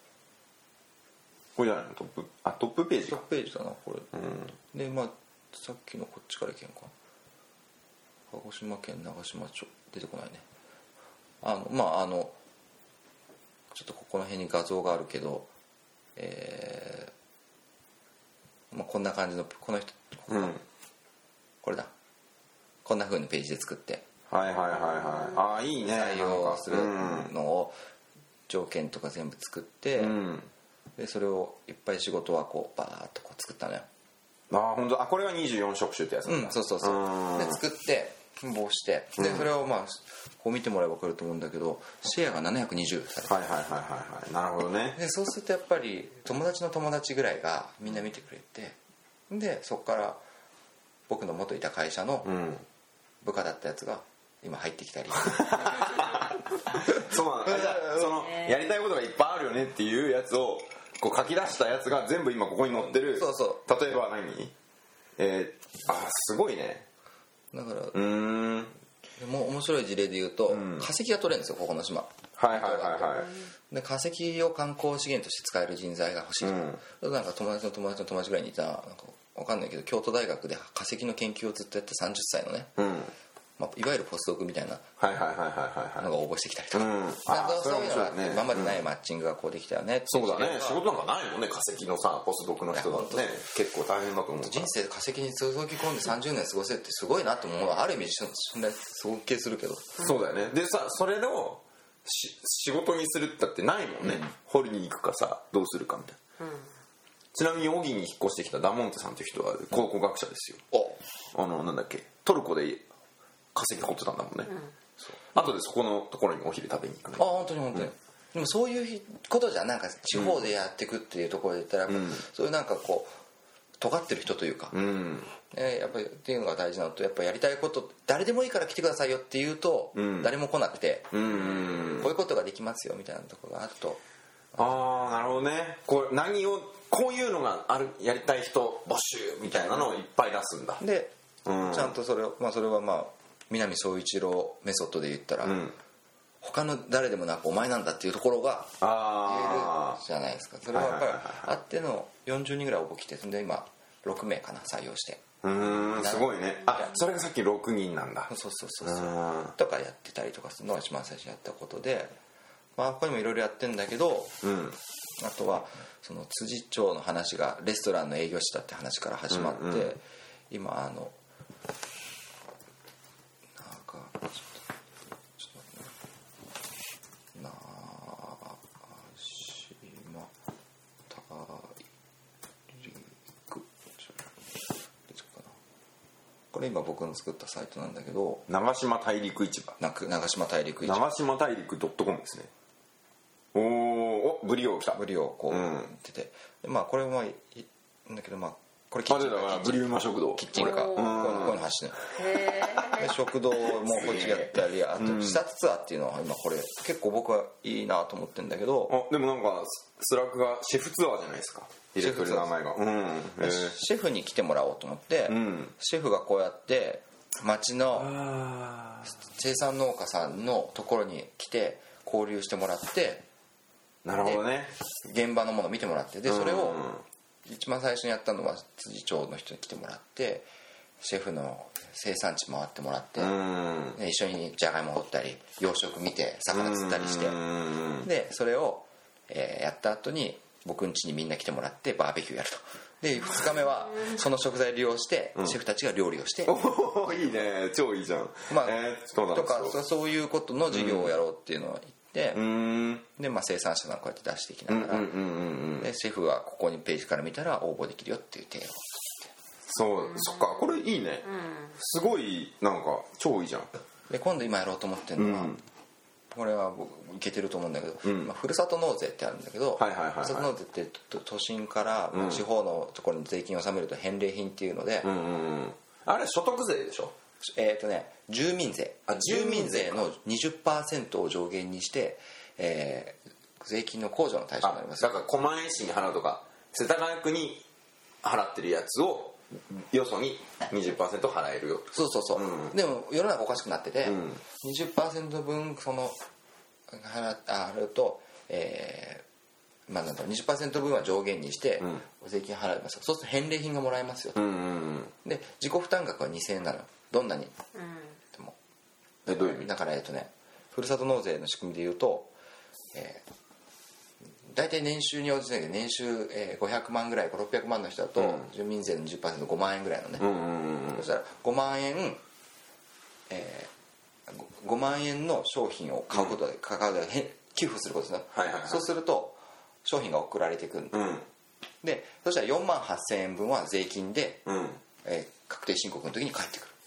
これじゃないの？トップページか。 トップページだなこれ。でさっきのこっちからいけんか。鹿児島県長島町出てこないね。ちょっとここの辺に画像があるけど、こんな感じのこの人、これだ。こんな風にページで作って、 いいね。 採用するのを条件とか全部作って、でそれをいっぱい仕事はこうバーッとこう作ったのよ。 本当。これが24職種ってやつなんだ。 そうで作って希望して、でそれをこう見てもらえば分かると思うんだけど、シェアが720されて、 なるほどね。 でそうするとやっぱり友達の友達ぐらいがみんな見てくれて、でそこから僕の元いた会社の部下だったやつが今入ってきたりそうなんだ。そのやりたいことがいっぱいあるよねっていうやつをこう書き出したやつが全部今ここに載ってる。例えばすごいね。 だからでも面白い事例で言うと、化石が取れるんですよ、ここの島。で化石を観光資源として使える人材が欲しいと、なんか友達の友達の友達ぐらいにいた、なんか分かんないけど京都大学で化石の研究をずっとやって30歳のね、いわゆるポスドクみたいなのが応募してきたりとか、そういうのがあって今までないマッチングがこうできたよね。 そうだね。仕事なんかないもんね、化石のポスドクの人だとね。結構大変だと思う。 人生で化石に注ぎ込んで30年過ごせるってすごいなと思うのはある意味尊敬するけど。 そうだよね。でさ、それを仕事にするってだってないもんね。掘りに行くかさ、どうするかみたいな。 ちなみに小木に引っ越してきたダモンテさんという人は考古学者ですよ。なんだっけ、トルコで化石掘ってたんだもんね。あとでそこのところにお昼食べに行くね。 本当に、でもそういうことじゃなんか地方でやっていくっていうところで言ったら、そういうなんかこう尖ってる人というか、やっぱりっていうのが大事なのと、やっぱりやりたいこと誰でもいいから来てくださいよって言うと、誰も来なくて、こういうことができますよみたいなところがあると、 なるほどね。こういうのがある、やりたい人募集みたいなのをいっぱい出すんだ。 で、ちゃんとそれは南総一郎メソッドで言ったら、他の誰でもなくお前なんだっていうところが言えるじゃないですか。それはやっぱりあっての40人ぐらい応募来て、それで今6名かな採用して。 すごいね。それがさっき6人なんだ。 そうとかやってたりとかするのが一番最初にやったことで、他にもいろいろやってんだけど、あとはその辻町の話がレストランの営業してたって話から始まって、今なんかこれ今僕の作ったサイトなんだけど、 長島大陸市場、 長島大陸 .com ですね。ブリオ来た。 ブリオこう出て、これもいいんだけど、これキッチンカー、ブリウマ食堂、 キッチンカー、こういうの走ってる。食堂もこっちやったり、あと視察ツアーっていうのは今これ結構僕はいいなと思ってるんだけど、 でもなんかスラックがシェフツアーじゃないですか、入れてる名前が。 シェフに来てもらおうと思って、シェフがこうやって町の生産農家さんのところに来て交流してもらって、 なるほどね、 現場のものを見てもらって、でそれを一番最初にやったのは辻町の人に来てもらって、シェフの生産地回ってもらって、一緒にじゃがいも掘ったり養殖見て魚釣ったりして、でそれを、やった後に僕ん家にみんな来てもらってバーベキューやると。で2日目はその食材利用してシェフたちが料理をして、 いいね、超いいじゃん。 とかそういうことの事業をやろうっていうのを言って、で生産者さんこうやって出していきながら、でシェフはここにページから見たら応募できるよっていう提案。 そっか、これいいね、すごい、なんか超いいじゃん。 で今度今やろうと思ってるのは、これは僕いけてると思うんだけど、ふるさと納税ってあるんだけど、ふるさと納税って都心から地方のところに税金を納めると返礼品っていうので、 あれ所得税でしょ。 住民税の 20% を上限にして、税金の控除の対象になります。 だから狛江市に払うとか世田谷区に払ってるやつをよそに 20% 払えるよ。 そう、でも世の中おかしくなってて、20% 分その払うと、20% 分は上限にして税金払います。そうすると返礼品がもらえますよと。で自己負担額は2000円なのよ、どんなにでも。 どういう意味だからふるさと納税の仕組みでいうと、大体年収に応じて年収500万ぐらい、600万の人だと住民税の 20%5 万円ぐらいのね、そしたら5万円の商品を買うことで寄付することですね。そうすると商品が送られてくる、でそしたら4万8000円分は税金で、確定申告の時に返ってくる。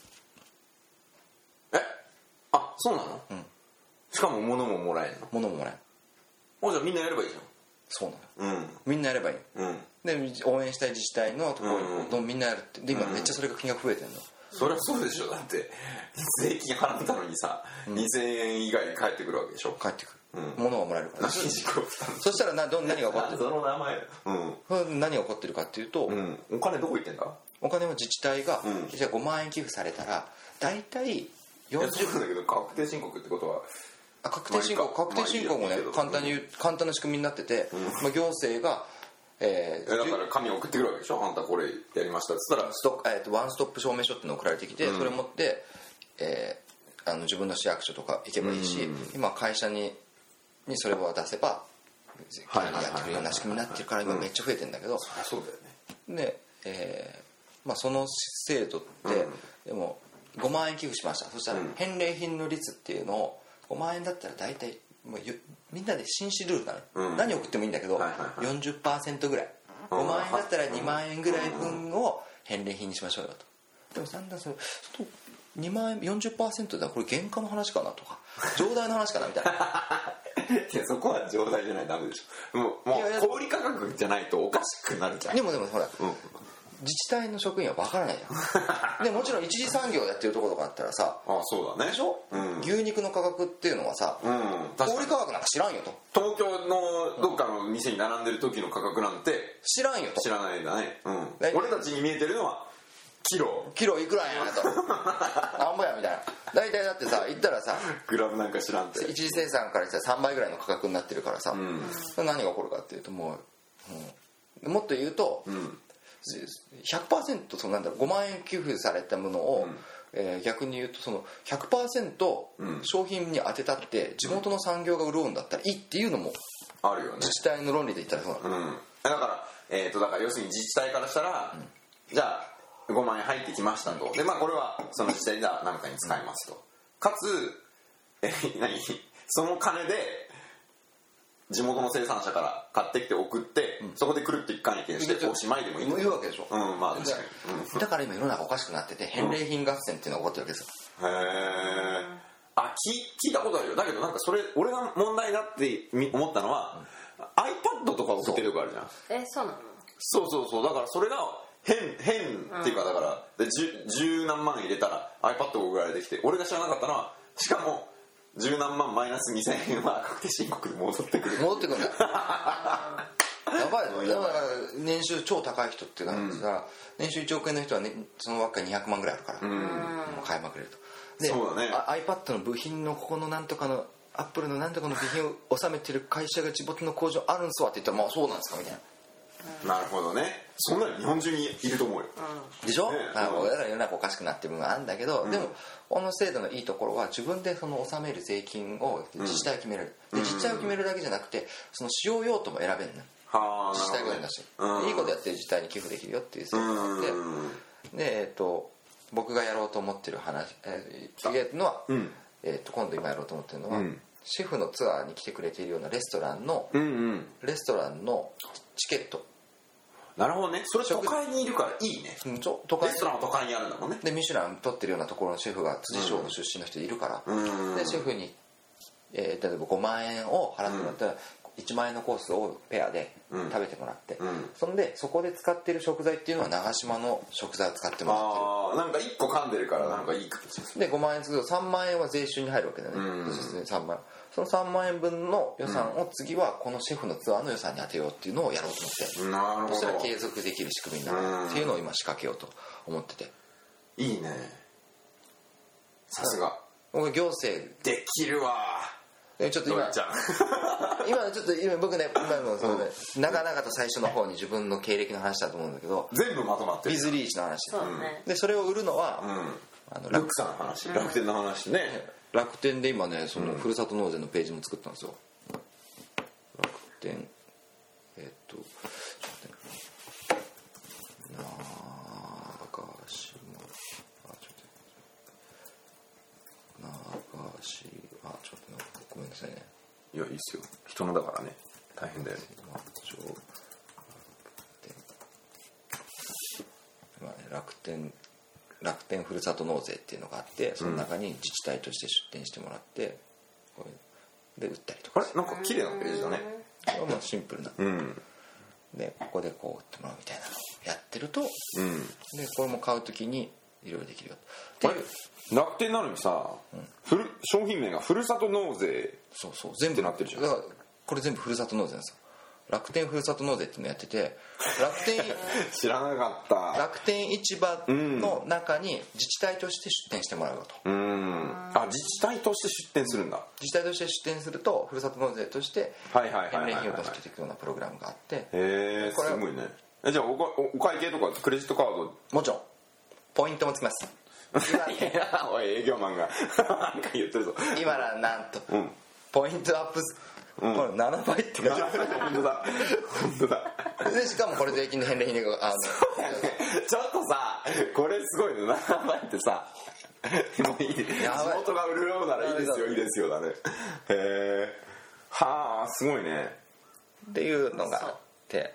そうなの？しかも物ももらえるの？ 物ももらえる。 じゃあみんなやればいいじゃん。 そうなの、みんなやればいい、で応援したい自治体のところにみんなやるって。で今めっちゃそれが金額増えてるの。 そりゃそうでしょ。だって税金払ったのにさ、2000円以外に返ってくるわけでしょ。 返ってくる、物がもらえるから。そしたら何が起こってるその名前、 何が起こってるかっていうと、 お金どこ行ってんだ？ お金は自治体が、じゃあ5万円寄付されたら大体そうなんだけど、確定申告ってことは確定申告もね、簡単な仕組みになってて、行政がだから紙を送ってくるわけでしょ。あんたこれやりましたっつったらワンストップ証明書っていうのが送られてきて、それを持って、自分の市役所とか行けばいいし、今会社にそれを渡せばやってくるような仕組みになってるから、今めっちゃ増えてるんだけど、 そうだよね。 で、その制度って、でも5万円寄付しました。そしたら返礼品の率っていうのを5万円だったら大体もうみんなで紳士ルールだね、 うん、 何送ってもいいんだけど、 はいはいはい、 40% ぐらい5万円だったら2万円ぐらい分を返礼品にしましょうよと。でもだんだんその2万円 40% だこれ原価の話かなとか上代の話かなみたいな。 いやそこは上代じゃないとダメでしょ。もう小売価格じゃないとおかしくなるじゃん。 でもほら、自治体の職員は分からないじゃん。でもちろん一次産業やってるところとかあったらさ、 あそうだねでしょ、牛肉の価格っていうのはさ、小売価格なんか知らんよと。 東京のどっかの店に並んでる時の価格なんて知らんよと。 知らないんだね、俺たちに見えてるのはキロいくらやなとなんぼやみたいな。大体だってさ言ったらさグラムなんか知らんって一次生産からしたら3倍ぐらいの価格になってるからさ、何が起こるかっていうともっと言うと、100% そのなんだろう5万円給付されたものを、逆に言うとその 100% 商品に当てたって地元の産業が潤うんだったらいいっていうのもあるよね。 自治体の論理で言ったらそうなの、 だから要するに自治体からしたら、じゃあ5万円入ってきましたと。でこれはその自治体では何かに使いますと。かつその金で地元の生産者から買ってきて送って、そこでくるって一回にしておしまいでもいい言うわけでしょ。 まあ確かに、 だから今世の中おかしくなってて返礼品合戦っていうのが起こってるわけですよ。 へえ。聞いたことあるよ。だけどなんかそれ俺が問題だって思ったのは、iPad とか送ってるとこあるじゃん。 そうなの？ そうだからそれが変っていうか、だから十何万入れたら iPad を送られてきて、俺が知らなかったのはしかも十何万マイナス2000円は確定申告で戻ってくるんだよ。やばいの。だから年収超高い人っていうのはさ、年収1億円の人は、ね、その枠が200万ぐらいあるから、もう買いまくれると。でそうだね、 iPad の部品のここのなんとかのアップルのなんとかの部品を収めてる会社が地元の工場あるんすわって言ったら、まあそうなんですかみたいな。 なるほどね。そんなの日本中にいると思うよ、 でしょ、だから世の中おかしくなってる部分があるんだけど、でもこの制度のいいところは自分でその納める税金を自治体が決める、で自治体を決めるだけじゃなくてその使用用途も選べるね。自治体が出して、いいことやってる自治体に寄付できるよっていう制度があって、で僕がやろうと思ってる話のは、今度今やろうと思ってるのは、シェフのツアーに来てくれているようなレストランのチケット。 なるほどね。それ都会にいるからいいね。レストランは都会にあるんだもんね。 でミシュラン取ってるようなところのシェフが辻賞の出身の人いるから、でシェフに、例えば5万円を払ってもらったら、1万円のコースをペアで食べてもらって、そんでそこで使ってる食材っていうのは長島の食材を使ってもらってる。 なんか1個噛んでるからなんかいい形ですで5万円すると3万円は税収に入るわけだよね、3万円。その3万円分の予算を次はこのシェフのツアーの予算に当てようっていうのをやろうと思って、 なるほど。 そしたら継続できる仕組みになるっていうのを今仕掛けようと思ってて。 いいね、さすが。 僕行政できるわ。 ちょっと今ちょっと今僕ね、今のそのね、長々と最初の方に自分の経歴の話だと思うんだけど、 全部まとまってる。 ビズリーチの話、 でそれを売るのは、 ルックさんの話、楽天の話ね。 楽天で今ね、そのふるさと納税のページも作ったんですよ。楽天ちょっと待って、長島ちょっとごめんなさいね。 いやいいっすよ、人のだからね、大変だよね。 楽天ふるさと納税っていうのがあって、その中に自治体として出店してもらって、で売ったりとか。 あれなんか綺麗なページだね。 まあシンプルな、でここでこう売ってもらうみたいなのをやってると、でこれも買うときにいろいろできるよっていう。 楽天なのにさ、商品名がふるさと納税、 そう全部なってるじゃん。 だからこれ全部ふるさと納税なんですよ。楽天ふるさと納税っていうのやってて、楽天知らなかった。 楽天市場の中に自治体として出店してもらうと。 自治体として出店するんだ。 自治体として出店するとふるさと納税として返礼品を出していくようなプログラムがあって、 へえ、すごいね。じゃあお会計とかクレジットカード、 もちろんポイントもつきます。 おい営業マンがなんか言ってるぞ。 今ならなんと、ポイントアップ7倍って書いてある。 本当だ。 でしかもこれ税金の返礼品でちょっとさ、これすごいね。7倍ってさ、もういい、地元が潤うならいいですよだね。へえ。 はあすごいねっていうのがあって。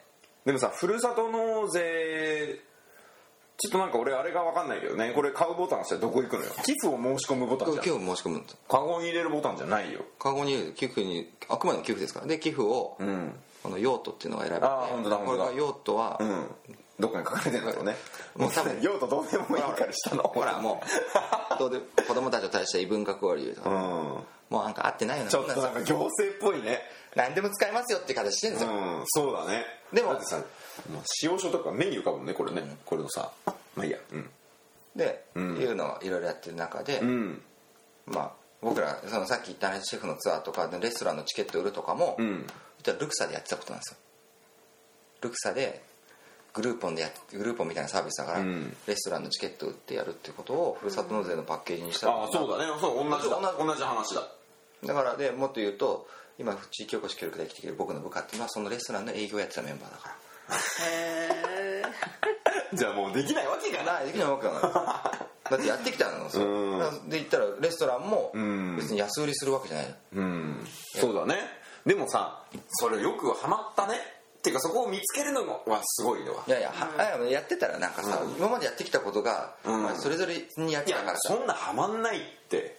でもさふるさと納税ちょっとなんか俺あれが分かんないけどね、これ買うボタンしてどこ行くのよ。寄付を申し込むボタンじゃん。 寄付を申し込むんです。 カゴに入れるボタンじゃないよ。 カゴに入れる寄付にあくまでも寄付ですから。で寄付を、この用途っていうのが選べて、 本当だこれが用途は、 どっかに書かれてるんだろうね。 もう多分用途どうでもいいからしたの。 ほらもうどうで子供たちを対した異文化交流とか、もうなんか合ってないよね。 ちょっとなんか行政っぽいね。 何でも使えますよって形してるんですよ。 そうだね。 でもだってさ使用書とか目に浮かぶもんねこれね、これのさまあいいや。 で、いうのをいろいろやってる中で、まあ僕らそのさっき言ったシェフのツアーとかレストランのチケット売るとかも、ルクサでやってたことなんですよ。ルクサでグルーポンみたいなサービスだから、レストランのチケット売ってやるっていうことをふるさと納税のパッケージにしたら、 そうだね、そう同じ話だ。 だからでもっと言うと今地域おこし協力隊来てくれる僕の部下っていうのはそのレストランの営業をやってたメンバーだから。 へえ。じゃあもうできないわけがない。 できないわけがない。だってやってきたので言ったらレストランも別に安売りするわけじゃない。 そうだね。でもさそれよくハマったねっていうかそこを見つけるのはすごいのは。 いやいや、やってたらなんかさ、今までやってきたことが、それぞれにやってたからさ。いやそんなハマんないって。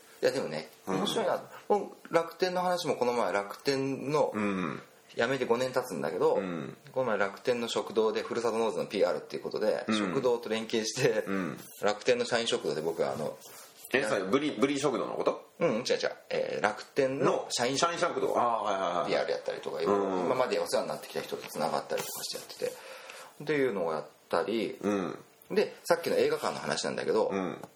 いやでもね面白いな、楽天の話もこの前楽天の辞めて5年経つんだけど、この前楽天の食堂でふるさと納税の PR っていうことで、食堂と連携して、楽天の社員食堂で僕はそれブリ食堂のこと？ 違う、楽天の社員食堂 PR やったりとか、今までお世話になってきた人とつながったりとかしてやっててっていうのをやったり、でさっきの映画館の話なんだけど、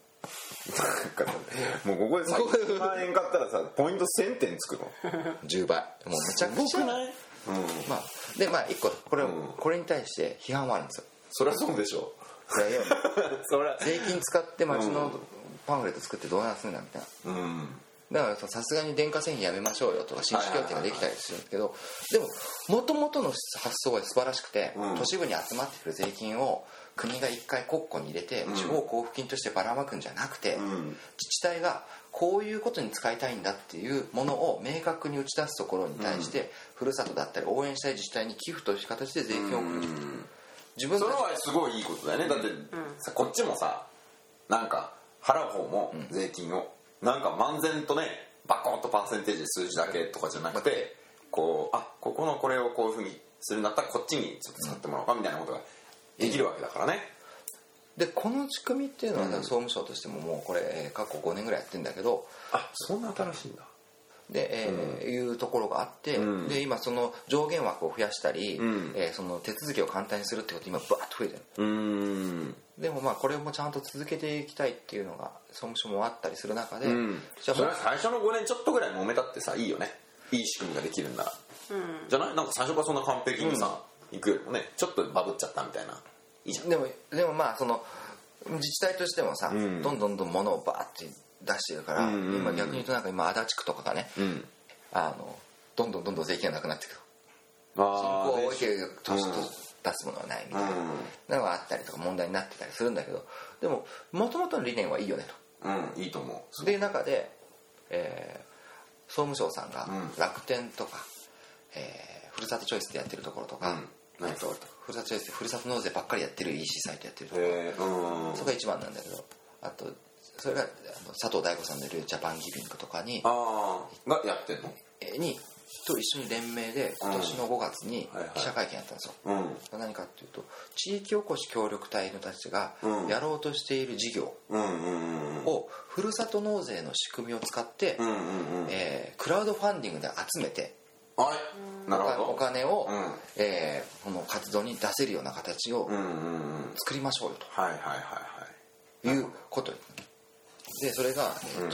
もうここでさ1万円買ったらさポイント1000点つくの 10倍もうめちゃくちゃない？まあでまあ1個これに対して批判はあるんですよ。 そりゃそうでしょう。 税金使って町のパンフレット作ってどうなんすんだみたいな、だからさすがに電化製品やめましょうよとか新種協定ができたりするんですけど、でも元々の発想は素晴らしくて、都市部に集まってくる税金を国が一回国庫に入れて地方交付金としてばらまくんじゃなくて、自治体がこういうことに使いたいんだっていうものを明確に打ち出すところに対して、ふるさとだったり応援したい自治体に寄付という形で税金を送ると、自分それはすごいいいことだよね。だってさこっちもさなんか払う方も税金をなんか漫然とねバコンとパーセンテージ数字だけとかじゃなくて、ここのこれをこういうふうにするんだったらこっちにちょっと使ってもらおうかみたいなことができるわけだからね。 でこの仕組みっていうのは、総務省としてももうこれ過去5年ぐらいやってるんだけど、 そんな新しいんだで、いうところがあって、で今その上限枠を増やしたり、その手続きを簡単にするってこと今バーッと増えてる。でもまあこれもちゃんと続けていきたいっていうのが総務省もあったりする中で、 じゃあそれは最初の5年ちょっとぐらい揉めたってさいいよね。いい仕組みができるんなら、じゃない？なんか最初からそんな完璧にさ、いくよりもねちょっとバブっちゃったみたいな。いいじゃん。 でもまあその自治体としてもさ、どんどん物をバーって出してるから、今逆に言うとなんか今足立区とかがね、どんどん税金がなくなっていくと、人口を置いてる都市と出すものはないみたいなのがあったりとか問題になってたりするんだけど、でも元々の理念はいいよねと、いいと思う。 っていう中で、総務省さんが楽天とか、ふるさとチョイスでやってるところとか、ふるさとチョイスでふるさと納税ばっかりやってる EC サイトやってるところ、そこが一番なんだけど、あとそれが佐藤大吾さんのいるジャパンギビングとかにがやってんのと一緒に連名で今年の5月に記者会見やったんですよ。何かっていうと地域おこし協力隊のたちがやろうとしている事業をふるさと納税の仕組みを使ってクラウドファンディングで集めてお金をこの活動に出せるような形を作りましょうよということで、それが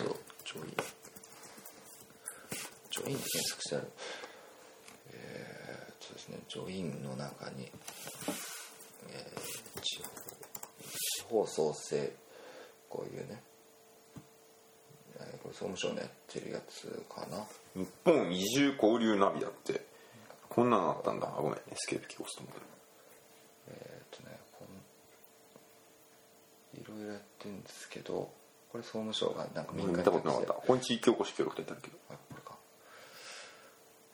ジョインで検索してあるですね、ジョインの中に、地方創生こういうね、これ総務省のやってるやつかな。 日本移住交流ナビだってこんなのあったんだ。ごめんエスケープキー押すと思う。 いろいろやってるんですけど、これ総務省がなんか民間に見たことなかった。ここに地域おこし協力隊ってあるけど、 これか。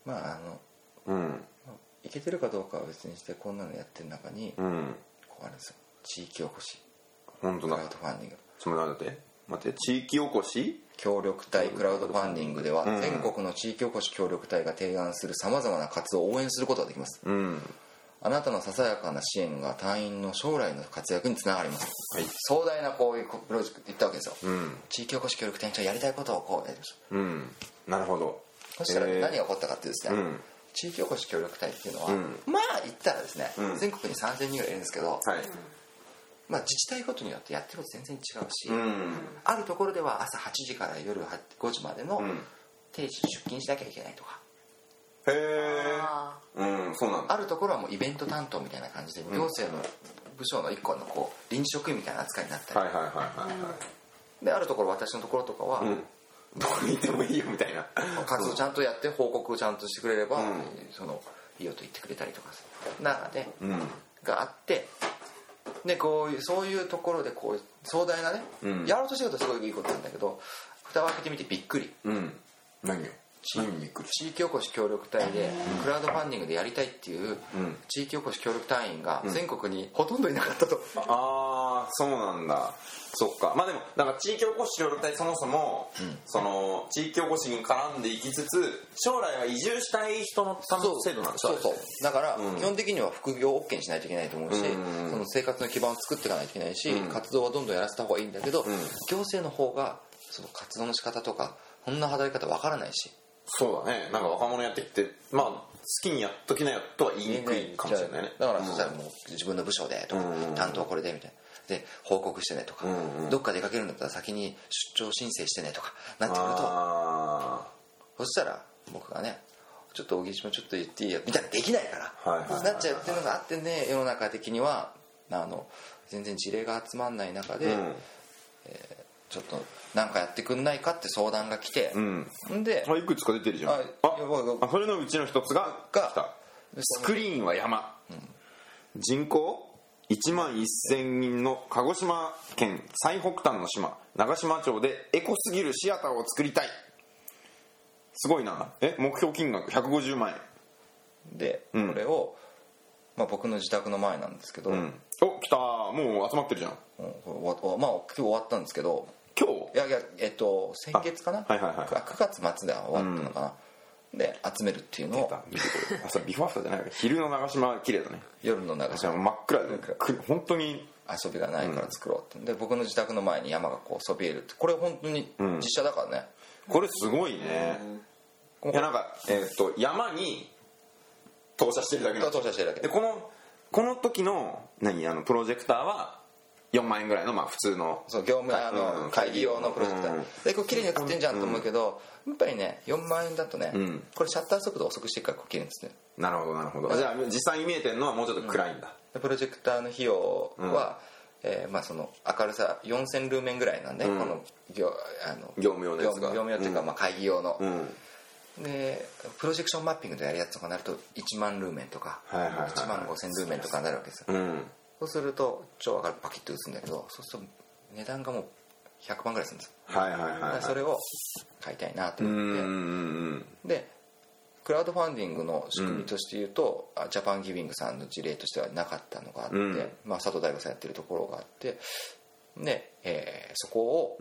いけてるかどうかは別にしてこんなのやってる中に、こうあるんですよ、地域おこし本当だクラウドファンディング。 それなんだって待って、地域おこし協力隊クラウドファンディングでは、全国の地域おこし協力隊が提案するさまざまな活動を応援することができます、あなたのささやかな支援が隊員の将来の活躍につながります、壮大なこういうプロジェクト言ったわけですよ、地域おこし協力隊にやりたいことをこうやりましょう。なるほど。 そしたら何が起こったかってですね、地域おこし協力隊っていうのは、まあ言ったらですね、全国に3000人ぐらいいるんですけど、自治体ごとによってやってること全然違うし、あるところでは朝8時から夜5時までの定時に出勤しなきゃいけないとか、 へえ、そうなんだ。 あるところはもうイベント担当みたいな感じで、行政の部署の一個のこう臨時職員みたいな扱いになったり、であるところ、私のところとかは、 どこにいてもいいよみたいな活動ちゃんとやって報告をちゃんとしてくれれば、いいよと言ってくれたりとか中で、があって、でこういうそういうところでこう壮大なね、やろうとしてることはすごいいいことなんだけど、蓋を開けてみてびっくり、 何びっくり。 地域おこし協力隊でクラウドファンディングでやりたいっていう地域おこし協力隊員が全国にほとんどいなかったと、 ああ、そうなんだ。そっか。まあでもなんか地域おこし協力隊そもそも、その地域おこしに絡んでいきつつ、将来は移住したい人のための制度なんですよ。 そうだから、基本的には副業を OK にしないといけないと思うし、その生活の基盤を作っていかないといけないし、活動はどんどんやらせた方がいいんだけど、行政の方がその活動の仕方とかこんな働き方わからないし、 そうだね。なんか若者やってきて、まあ好きにやっときなよとは言いにくいかもしれないね。 だからそしたらもう自分の部署でとか、担当これでみたいなで報告してねとか、どっか出かけるんだったら先に出張申請してねとかなってくると、そしたら僕がね、ちょっと小木島ちょっと言っていいよみたいなできないからなっちゃうっていうのがあってね、世の中的には全然事例が集まんない中で、ちょっとなんかやってくんないかって相談が来て、でいくつか出てるじゃん。それのうちの一つが来た。スクリーンは山、人口1万1000人の鹿児島県最北端の島長島町でエコすぎるシアターを作りたい。すごいな。目標金額150万円で、これを、僕の自宅の前なんですけど、 お、来た。もう集まってるじゃん。 今日終わったんですけど、 今日いや先月かな、9月末では終わったのかな、で集めるっていうのを見てこれ朝ビフォーアフターじゃない、昼の長島綺麗だね。 夜の長島真っ暗で本当に遊びがないから作ろうって、で僕の自宅の前に山がこうそびえるって、これ本当に実写だからね、 これすごいね。いやなんか山に投射してるだけで、この時のプロジェクターは4万円ぐらいの普通の業務会議用のプロジェクターで、これ綺麗に映ってんじゃんと思うけど、やっぱりね4万円だとね、これシャッター速度遅くしていくから綺麗に映ってる。 なるほど。じゃあ実際に見えてるのはもうちょっと暗いんだ。 プロジェクターの費用は、その明るさ4000ルーメンぐらいなんで、この業務用のやつが、 業務用っていうか会議用の、でプロジェクションマッピングでやるやつとかになると1万ルーメンとか1万5000ルーメンとかになるわけですよ。そうすると超明るくパキッと打つんだけど、そうすると値段がもう100万ぐらいするんですよ。それを買いたいなと思って、でクラウドファンディングの仕組みとして言うと、ジャパンギビングさんの事例としてはなかったのがあって、佐藤大吾さんやってるところがあって、で、そこを、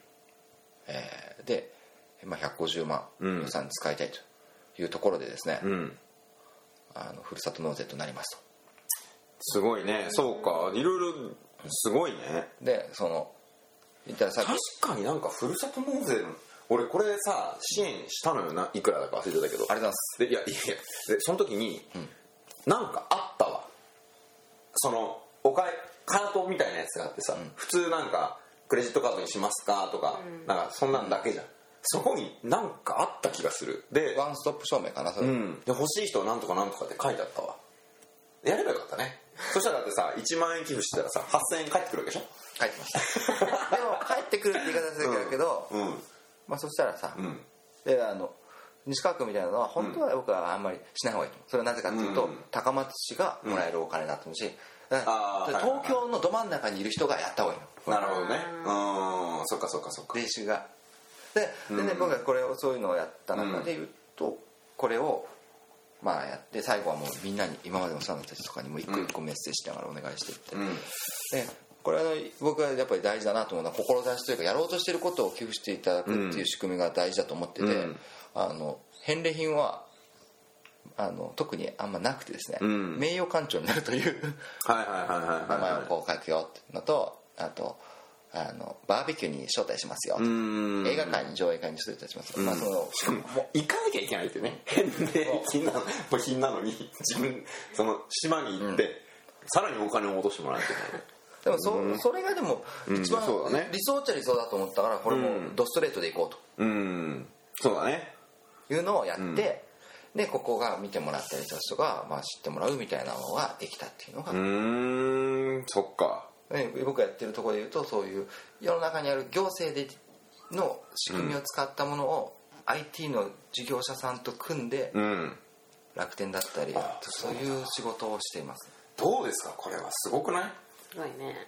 で、150万予算使いたいというところでですね、ふるさと納税となりますと。 すごいね。そうか、いろいろすごいね。 で言ったら確かになんかふるさと納税の俺これさ支援したのよな、いくらだか忘れてたけど。 ありがとうございます。 でいやでその時に、なんかあったわ。そのカートみたいなやつがあってさ、普通なんかクレジットカードにしますかとか、なんかそんなんだけじゃん。そこになんかあった気がする。でワンストップ証明かなそれ、で欲しい人はなんとかなんとかって書いてあったわ。やればよかったね。そしたらだってさ1万円寄付してたらさ8000円返ってくるわけでしょ。 返ってましたでも返ってくるって言い方するけど、そしたらさ、で西川君みたいなのは本当は僕はあんまりしない方がいいと思う。それはなぜかっていうと、高松市がもらえるお金だと思うし、東京のど真ん中にいる人がやった方がいいの。 なるほどね。そっか練習がでね、僕がこれをそういうのをやった中で言うと、これをまあやって最後はもうみんなに今までのサウナたちとかにも一個一個メッセージしながらお願いしていって、でこれは僕はやっぱり大事だなと思うのは志というかやろうとしていることを寄付していただくっていう仕組みが大事だと思ってて、返礼品は特にあんまなくてですね、名誉館長になるという名前をこう書くよっていうのと、あとバーベキューに招待しますよ、映画館に上映会に招待しますよ、まあ、そのしかも行かなきゃいけないってね、返礼品なのに自分その島に行って、さらにお金を落としてもらうっていうのね。 でもそれがでも一番理想っちゃ理想だと思ったから、これもドストレートでいこうと、 そうだねいうのをやって、でここが見てもらったりした人が、まあ、知ってもらうみたいなのができたっていうのが、 そっか。 僕がやってるところでいうと、そういう世の中にある行政での仕組みを使ったものを IT の事業者さんと組んで、楽天だったりそういう仕事をしています。 どうですか、これはすごくない？ すごいね。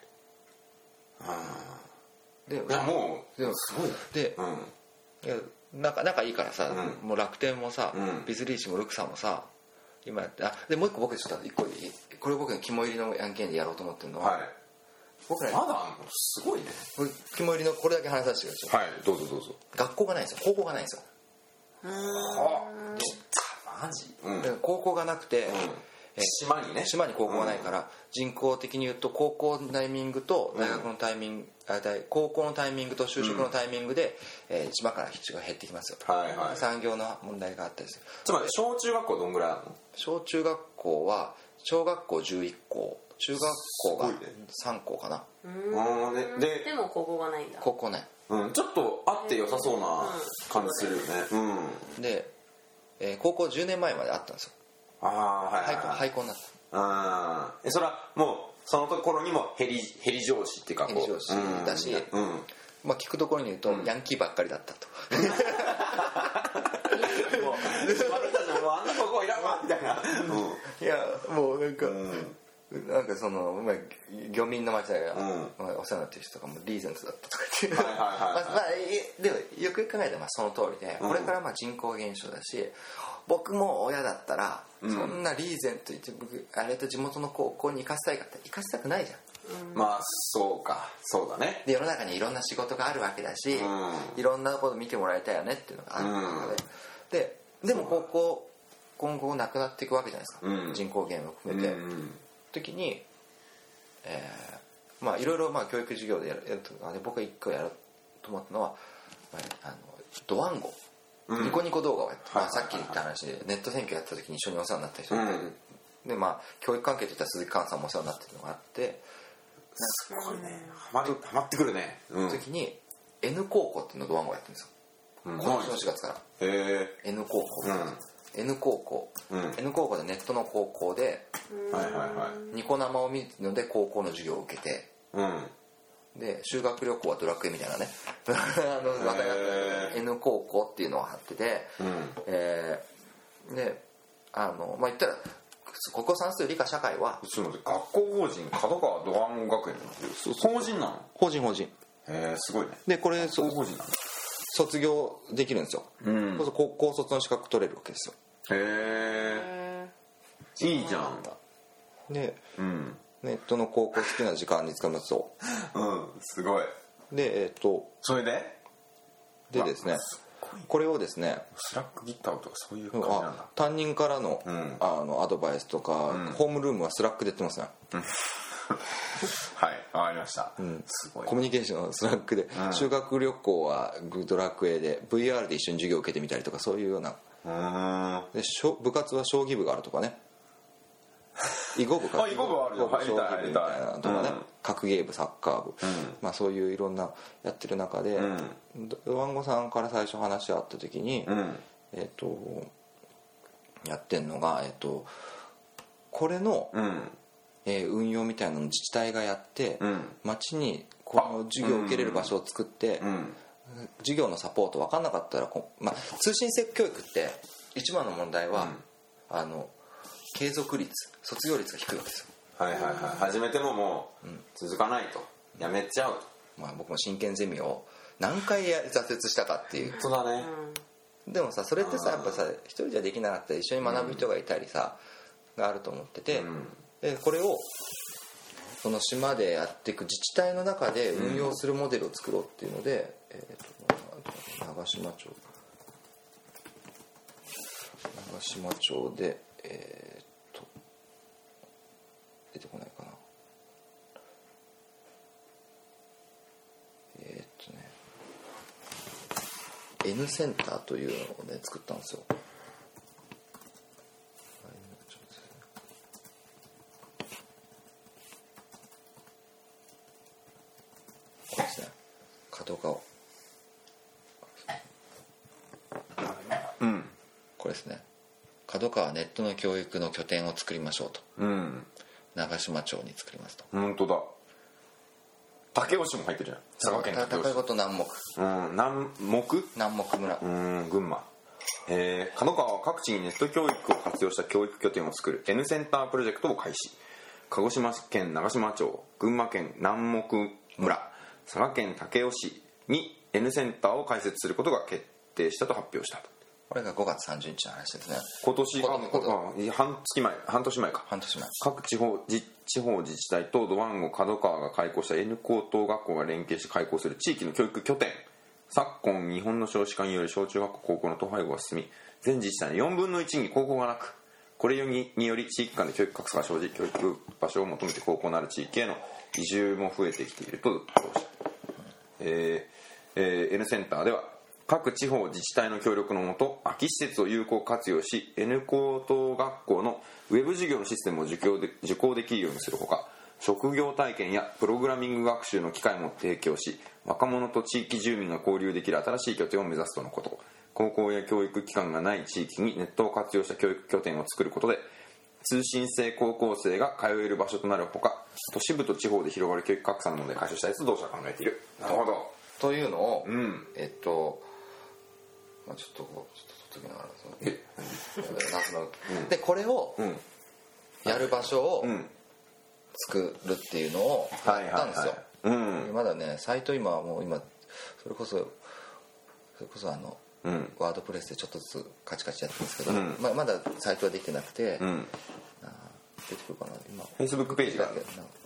で、 いやもうでもすごいで、仲いいからさ、もう楽天もさ、ビズリーチもルクさんもさ今やって、でもう一個僕ちょっと一個これ僕の肝入りの案件でやろうと思ってるのは、僕ね、 まだあんのすごいね。 肝入りのこれだけ話させてください。 どうぞどうぞ。 学校がないんですよ、高校がないんですよ。 マジ？ 高校がなくて、 島に高校がないから、人口的に言うと高校のタイミングと大学のタイミング、高校のタイミングと就職のタイミングで、島から人が減ってきますよ、産業の問題があったりする。 つまり小中学校どんぐらいあるの？ 小中学校は小学校11校、中学校が3校かな。 でも高校がないんだ。 高校ない、 ちょっとあって良さそうな感じするよね。 で、高校10年前まであったんですよ。廃校になった。 それはもうそのところにもヘリ上司っていうか、 ヘリ上司だし、まあ聞くところに言うとヤンキーばっかりだったと。 もうあんなとこいらんわみたいな。 いやもうなんかその漁民の町だからお世話になってる人がもうリーゼントだったとか言って、でもよく考えたらその通りで、これから人口減少だし、僕も親だったらそんなリーゼント言って僕あれと地元の高校に行かせたいかって行かせたくないじゃん。 まあそうだね。 で世の中にいろんな仕事があるわけだし、いろんなこと見てもらいたいよねっていうのがある中で、でも高校今後なくなっていくわけじゃないですか、人口減を含めて、時にまあいろいろ教育授業でやるとかで、僕が一個やろうと思ったのはドワンゴ、ニコニコ動画をやって、さっき言った話でネット選挙やった時に一緒にお世話になった人で、教育関係といったら鈴木寛さんもお世話になってるのがあって、 すごいね、ハマってくるね。 時に N 高校っていうのをドワンゴやってるんですよ、今年の4月から。N 高校、N 高校でネットの高校でニコ生を見るので高校の授業を受けて、で修学旅行はドラクエみたいなね話題があった N 高校っていうのを貼ってて、で言ったら国語算数理科社会は学校法人角川ドワンゴ学園っていう法人なの？ 法人すごいね。でこれ法人なの？ 卒業できるんですよ、そうすると高卒の資格取れるわけですよ。 いいじゃん。 で、ネットの高校好きな時間に使いますとすごい。 でそれでですね、これをですねスラックギターとかそういう感じなんだ。 担任からの、アドバイスとか、ホームルームはスラックでやってますね。 はい、わかりました。すごい。 コミュニケーションのスラックで、修学旅行はドラクエで VR で一緒に授業を受けてみたりとか、そういうようなで部活は将棋部があるとかね、囲碁部あるよ、将棋部みたいなとかね、格ゲー部、サッカー部、そういういろんなやってる中で、ドワンゴさんから最初話あった時に、やってんのがこれの、運用みたいなのを自治体がやって、町にこの授業を受けれる場所を作って、授業のサポート分かんなかったら通信制教育って一番の問題は、継続率、卒業率が低いわけですよ。 始めてももう続かないと、やめちゃうと。 僕も真剣ゼミを何回挫折したかっていう。 そうだね。 でもさそれってさやっぱさ一人じゃできなかったら一緒に学ぶ人がいたりさ、があると思ってて、でこれをその島でやっていく自治体の中で運用するモデルを作ろうっていうので、長島町で出てこないかな。N センターというのをね作ったんですよ。これですね、角川、これですね、角川ネットの教育の拠点を作りましょうと、長島町に作りますと。 本当だ。武雄市も入ってるじゃん。佐賀県武雄市。 高と南木。 南木村。 群馬。角川は各地にネット教育を活用した教育拠点を作る N センタープロジェクトを開始。鹿児島県長島町、群馬県南木村、佐賀県武雄市に N センターを開設することが決定したと発表したと。 これが5月30日の話ですね。 今年半年前か。各地方自治体とドワンゴ角川が開校した N 高等学校が連携して開校する地域の教育拠点。昨今日本の少子化により小中学校高校の統廃合が進み、全自治体の4分の1に高校がなく、これにより地域間で教育格差が生じ、教育場所を求めて高校のある地域への移住も増えてきていると表した。N センターでは各地方自治体の協力のもと空き施設を有効活用し N 高等学校のウェブ授業のシステムを受講できるようにするほか、職業体験やプログラミング学習の機会も提供し、若者と地域住民が交流できる新しい拠点を目指すとのこと。高校や教育機関がない地域にネットを活用した教育拠点を作ることで、通信制高校生が通える場所となるほか、都市部と地方で広がる教育格差の問題を解消したいと同社は考えている。なるほど。 というのを、ちょっと取っときながら夏のでこれをやる場所を作るっていうのをやったんですよ。まだねサイト今それこそワードプレスでちょっとずつカチカチやってるんですけど、まだサイトはできてなくて、出てくるかな今 Facebook ページがある。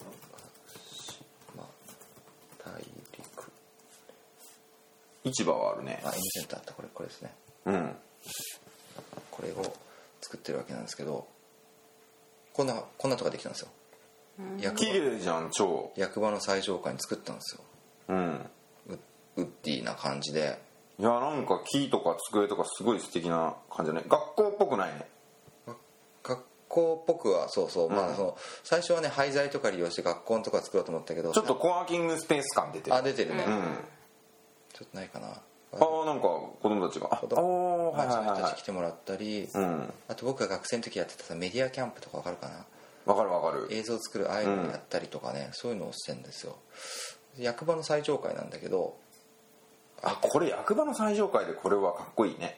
市場はあるね。 N センターってこれですね。これを作ってるわけなんですけど、こんなとかできたんですよ。 綺麗じゃん。超役場の最上階に作ったんですよ。ウッディな感じで。 いやなんか木とか机とかすごい素敵な感じだね。学校っぽくないね。 学校っぽくはそう、最初はね廃材とか利用して学校のとか作ろうと思ったけど、 ちょっとコワーキングスペース感出てる。 出てるね。ちょっとないかな。 なんか子供たちが人たち来てもらったり、あと僕が学生の時やってたメディアキャンプとか分かるかな。 分かる。 映像を作るああいうのやったりとかね、そういうのをしてるんですよ。役場の最上階なんだけど、 これ役場の最上階でこれはかっこいいね。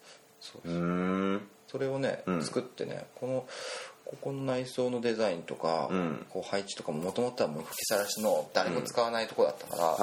それをね作ってね、ここの内装のデザインとか、こう配置とかももともとはもう吹きさらしの誰も使わないとこだったから、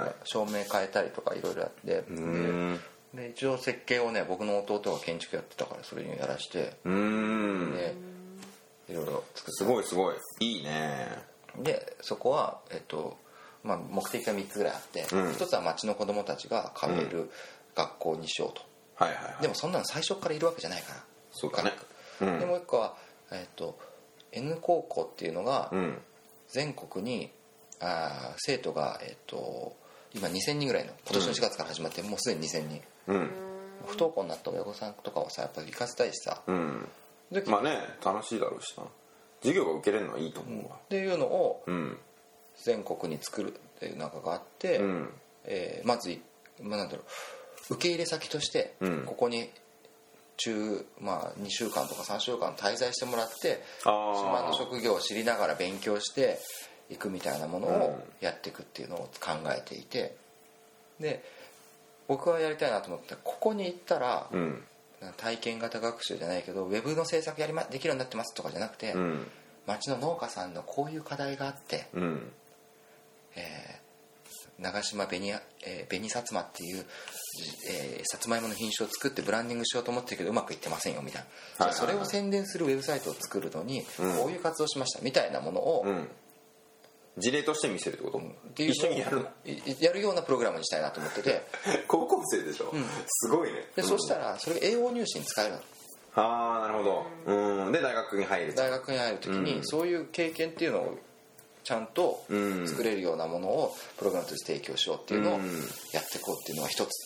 照明変えたりとかいろいろやって、で一応設計をね僕の弟が建築やってたからそれにやらして、でいろいろ作って。 すごいいいね。 でそこは目的が3つぐらいあって、1つは町の子供たちが通える学校にしようと。でもそんなの最初からいるわけじゃないから。 そうかね。 でもう一個はN 高校っていうのが全国に生徒が今2000人ぐらいの、今年の4月から始まってもうすでに2000人、不登校になった親御さんとかはさやっぱり行かせたいしさ、 まあね楽しいだろうしな、授業が受けれるのはいいと思うわ、 っていうのを全国に作るっていう中があって、まずなんだろう、受け入れ先としてここに2週間とか3週間滞在してもらって、島の職業を知りながら勉強していくみたいなものをやっていくっていうのを考えていて、で僕はやりたいなと思って、ここに行ったら、体験型学習じゃないけどウェブの制作できるようになってますとかじゃなくて、町の農家さんのこういう課題があって、長島紅薩摩っていうさつまいもの品種を作ってブランディングしようと思ってるけどうまくいってませんよみたいな、それを宣伝するウェブサイトを作るのにこういう活動しましたみたいなものを、 事例として見せるってこと、一緒にやるようなプログラムにしたいなと思ってて高校生でしょ、すごいね。 で、そしたらそれが英語入試に使えるの。 ああ、なるほど。で大学に入る時にそういう経験っていうのをちゃんと作れるようなものをプログラムとして提供しようっていうのをやっていこうっていうのは一つ。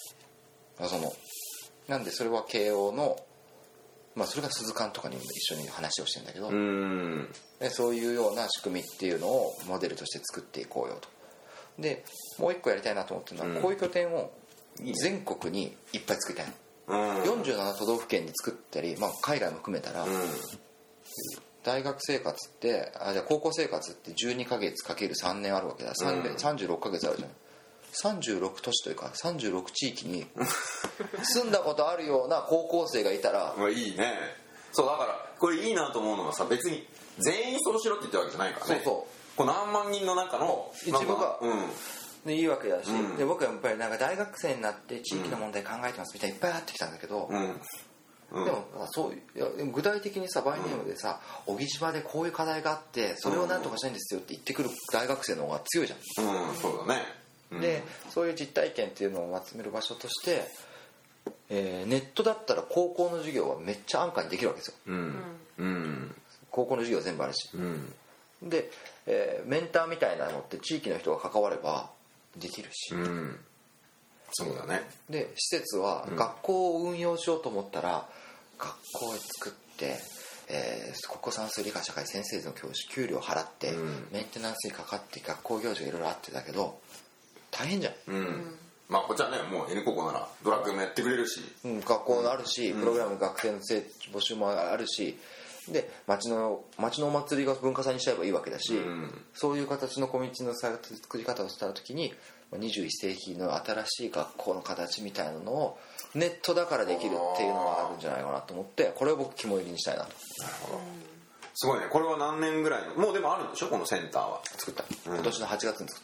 なんでそれは慶応の、それが鈴鹿とかにも一緒に話をしてるんだけど、でそういうような仕組みっていうのをモデルとして作っていこうよと。でもう一個やりたいなと思ってるのは、こういう拠点を全国にいっぱい作りたいの。47都道府県に作ったり、海外も含めたら、大学生活ってじゃあ高校生活って12ヶ月かける3年あるわけだ。36ヶ月あるじゃん。36都市というか36地域に住んだことあるような高校生がいたらいいね。そうだからこれいいなと思うのがさ、別に全員そうしろって言ってるわけじゃないからね。こう何万人の中の一部がでいいわけだし、で僕はやっぱりなんか大学生になって地域の問題考えてますみたいないっぱいあってきたんだけど、でも具体的にさバイネームでさ、小木島でこういう課題があってそれをなんとかしたいんですよって言ってくる大学生の方が強いじゃん。 そうだね。 でそういう実体験っていうのを集める場所として、ネットだったら高校の授業はめっちゃ安価にできるわけですよ。高校の授業全部あるし、で、メンターみたいなのって地域の人が関わればできるし、 そうだね。 で施設は学校を運用しようと思ったら学校へ作って、国語算数理科社会先生の教師給料払って、メンテナンスにかかって学校行事がいろいろあってだけど大変じゃん。 こっちはねもう N 高校ならドラッグもやってくれるし、 学校あるし、プログラム学生の募集もあるし、で町のお祭りが文化祭にしちゃえばいいわけだし、そういう形のコミュニティの作り方をした時に21世紀の新しい学校の形みたいなのをネットだからできるっていうのがあるんじゃないかなと思って、これを僕肝入りにしたいなと。 なるほど。すごいね。これは何年ぐらいのもうでもあるんでしょこのセンターは。 作った、今年の8月に作った。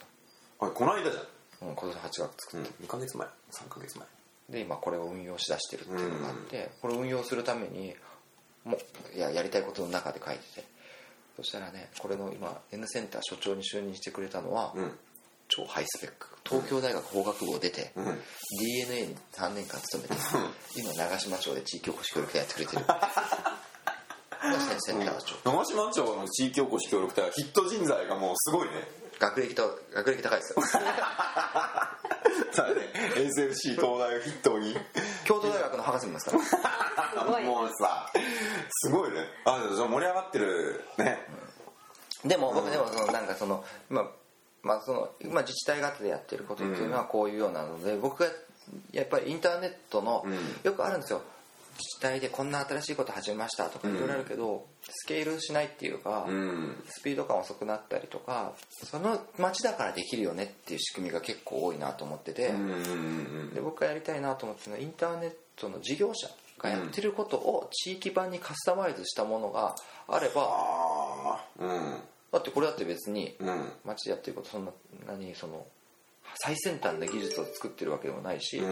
この間じゃん。 今年の8月作った、 2ヶ月前3ヶ月前で今これを運用しだしてるっていうのがあって、これを運用するためにもうやりたいことの中で書いてて、そしたらねこれの今 N センター所長に就任してくれたのは、超ハイスペック東京大学法学部を出て、DNA に3年間勤めて、今長島町で地域おこし協力隊やってくれてるセンター長。 長島町の地域おこし協力隊はヒット人材がもうすごいね。 学歴高いですよ SFC 東大を筆頭に京都大学の博士もいますからもうさすごいね。じゃあ盛り上がってるね。 でも僕なんか今自治体型でやってることっていうのはこういうようなので、僕がやっぱりインターネットのよくあるんですよ。自治体でこんな新しいこと始めましたとかいろいろあるけど、スケールしないっていうか、スピード感遅くなったりとか、その街だからできるよねっていう仕組みが結構多いなと思ってて、で僕がやりたいなと思ってるのはインターネットの事業者がやってることを地域版にカスタマイズしたものがあれば、だってこれだって別に街でやってることその最先端な技術を作ってるわけでもないし、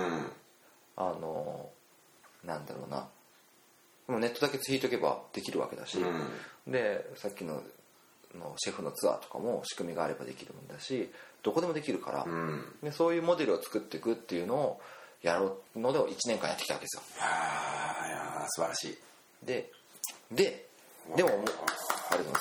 なんだろうな、もうネットだけ引いとけばできるわけだし、でさっきのシェフのツアーとかも仕組みがあればできるもんだし、どこでもできるから、でそういうモデルを作っていくっていうのをやろうので1年間やってきたわけですよ。 いや素晴らしい。 でもありがとうございます。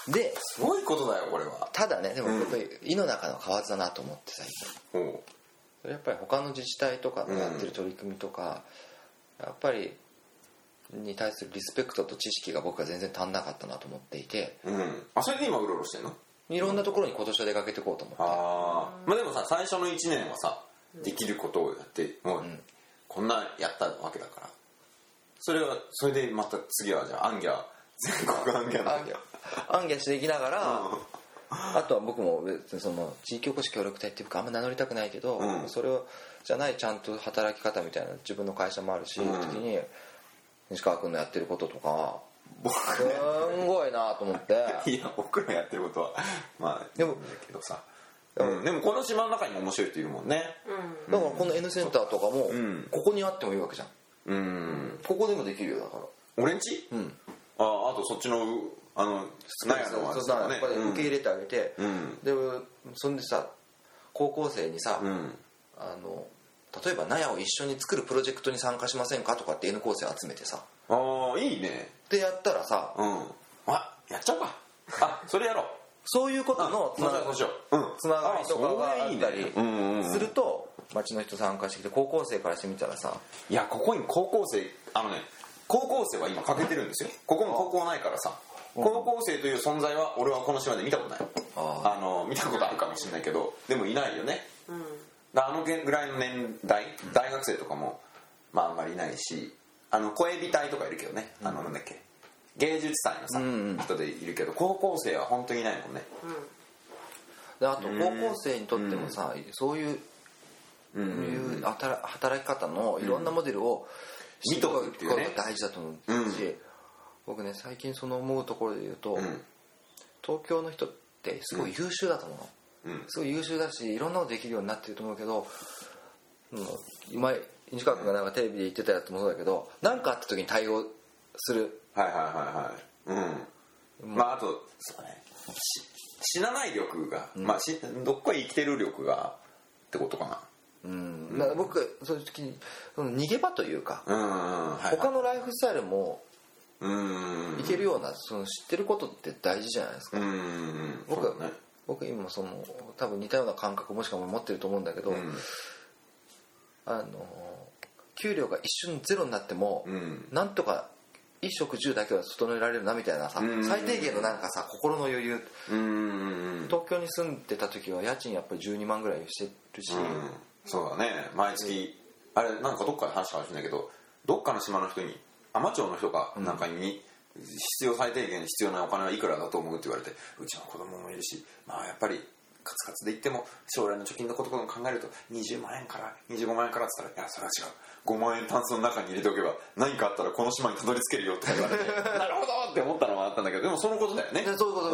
ですごいことだよこれは。 ただねでもやっぱり井の中の蛙だなと思って最近、それやっぱり他の自治体とかのやってる取り組みとか、やっぱりに対するリスペクトと知識が僕は全然足んなかったなと思っていて、 それで今うろうろしてんの？ いろんなところに今年は出かけていこうと思って。 でもさ最初の1年はさできることをやってもうこんなやったわけだから、それでまた次はじゃあアンギャ全国アンギャしていきながら、あとは僕も別にその地域おこし協力隊って僕あんま名乗りたくないけど、それをじゃないちゃんと働き方みたいな自分の会社もあるし、時に西川君のやってることとかすんごいなと思っていや僕らやってることはでもだけどさ、 でもこの島の中にも面白い人いるもんね。 だからこの N センターとかもここにあってもいいわけじゃん。 ここでもできるよだから。 俺んち？あとそっちの納屋のはそうね、受け入れてあげて、でそんでさ高校生にさ、例えば納屋を一緒に作るプロジェクトに参加しませんかとかって N 高生集めてさ、 いいねでやったらさ、 やっちゃおうか。それやろう。 そういうことのつながりとかがあったりすると町の人参加してきて、高校生からしてみたらさ、 いやここに高校生高校生は今欠けてるんですよ。ここも高校ないからさ、高校生という存在は俺はこの島で見たことない。見たことあるかもしれないけど、でもいないよね。ぐらいの年代、大学生とかもあんまりいないし、声美隊とかいるけどね、なんだっけ、芸術祭のさ、人でいるけど、高校生は本当にいないもんね。 であと高校生にとってもさ、そういう働き方のいろんなモデルを見とくっていうね、 大事だと思うし、僕ね最近その思うところで言うと、東京の人ってすごい優秀だと思うの。すごい優秀だしいろんなことできるようになってると思うけど、今西川君がなんかテレビで言ってたやつもそうだけど、何かあった時に対応する。 あとそうね、死なない力が、どっかへ生きてる力がってことかな。 だから僕そういう時に逃げ場というか、他のライフスタイルもいけるような、その知ってることって大事じゃないですか。僕今多分似たような感覚もしかも持ってると思うんだけど、給料が一瞬ゼロになっても、なんとか衣食住だけは整えられるなみたいなさ、最低限のなんかさ心の余裕、東京に住んでた時は家賃やっぱり12万ぐらいしてるし、 そうだね、毎月あれなんかどっかで話したかもしれないけど、どっかの島の人に、海士町の人かなんかに、最低限必要なお金はいくらだと思うって言われて、うちの子供もいるし、やっぱりカツカツで言っても将来の貯金のことを考えると20万円から25万円からって言ったら、いやそれは違う、5万円タンスの中に入れておけば何かあったらこの島にたどり着けるよって言われてなるほどって思ったのがあったんだけど、でもそのことだよね。 そういうこと、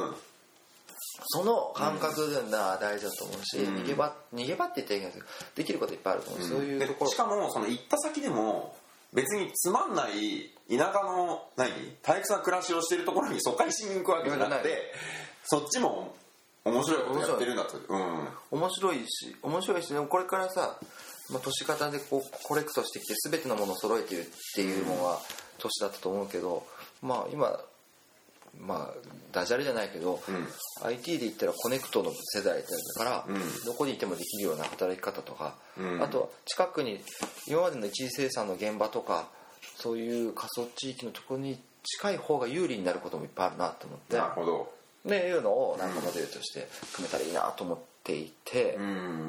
その感覚が大事だと思うし、逃げ場って言っていいけどできることいっぱいあると思う、そういうところ。 しかもその行った先でも別につまんない田舎の退屈な暮らしをしてるところに疎開しに行くわけじゃなくて、そっちも面白いことやってるんだと。 面白いし、でもこれからさ、都市型でコレクトしてきて全てのものを揃えてるっていうのが年だったと思うけど、今ダジャレじゃないけど、IT で言ったらコネクトの世代だから、どこにいてもできるような働き方とか、あとは近くに今までの一次生産の現場とか、そういう過疎地域のところに近い方が有利になることもいっぱいあるなと思って、 なるほどね、いうのをなんかモデルとして組めたらいいなと思っていて、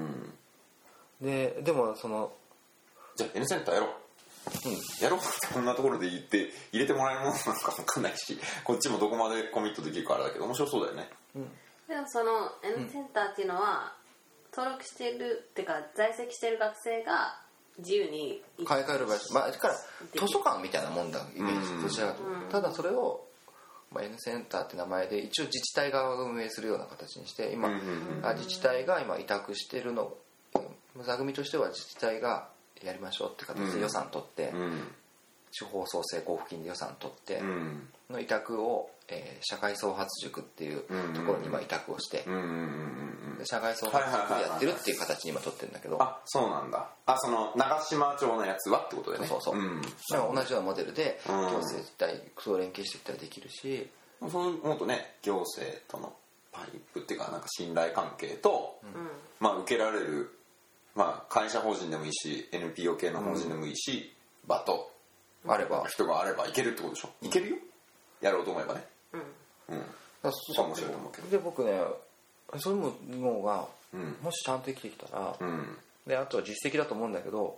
でもじゃあ N センターやろう。やろうってこんなところで言って入れてもらえるものなのか分かんないし、こっちもどこまでコミットできるかあれだけど面白そうだよね。 でもその N センターっていうのは、登録してるっていうか在籍してる学生が自由に買い替える場所、だから図書館みたいなもんだイメージとしては、ただそれを、N センターって名前で一応自治体側が運営するような形にして、今、自治体が今委託してるの、座組としては自治体がやりましょうって形で予算取って、地方創生交付金で予算取って、の委託を、社会創発塾っていうところに今委託をして、社会創発塾でやってるっていう形に今取ってるんだけど、 そうなんだ。その長島町のやつはってことだよね。 そう、だから同じようなモデルで行政自体そう連携していったらできるし、 そう思うとね、行政とのパイプっていうかなんか信頼関係と、受けられる、会社法人でもいいし NPO 系の法人でもいいし、場とあれば人があればいけるってことでしょ。いけるよ、やろうと思えばね。そう面白いと思うけど。 で僕ね、そういうのがもしちゃんと生きてきたら、であとは実績だと思うんだけど、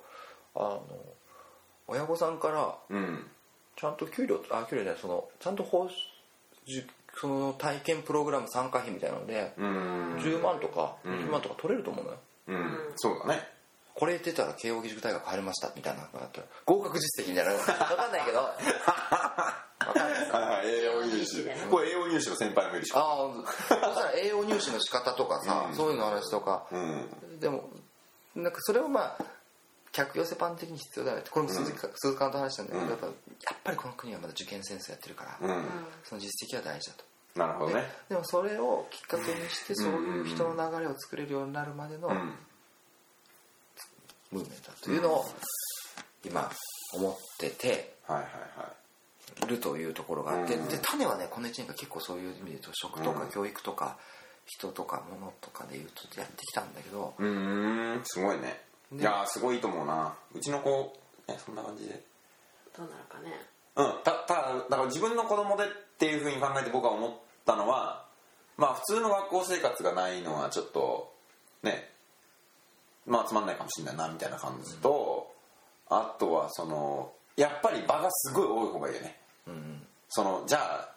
親御さんからちゃんと給料じゃない、ちゃんとその体験プログラム参加費みたいなので10万とか20万とか取れると思うのよ。 そうだね。 これ出たら慶應義塾大学入りましたみたいなのがあったら合格実績みたいなの分かんないけど栄養入試これ栄養入試の先輩もいるし、 そしたら栄養入試の仕方とかさ、そういうの話とか、でもなんかそれを客寄せパン的に必要だよね。これも鈴鹿と話したんだけど、やっぱりこの国はまだ受験戦争やってるから、その実績は大事だと。 なるほどね。 でもそれをきっかけにしてそういう人の流れを作れるようになるまでのムーブメントだというのを今思っててるというところがあって、で種はねこの1年間結構そういう意味で言うと食とか教育とか人とか物とかで言うとやってきたんだけど、 すごいね。いやすごいと思うな。うちの子そんな感じでどうなるかね。 ただから自分の子供でっていうふうに考えて僕は思ったのは、普通の学校生活がないのはちょっとねつまんないかもしれないなみたいな感じと、あとはやっぱり場がすごい多い方がいいよね。じゃあ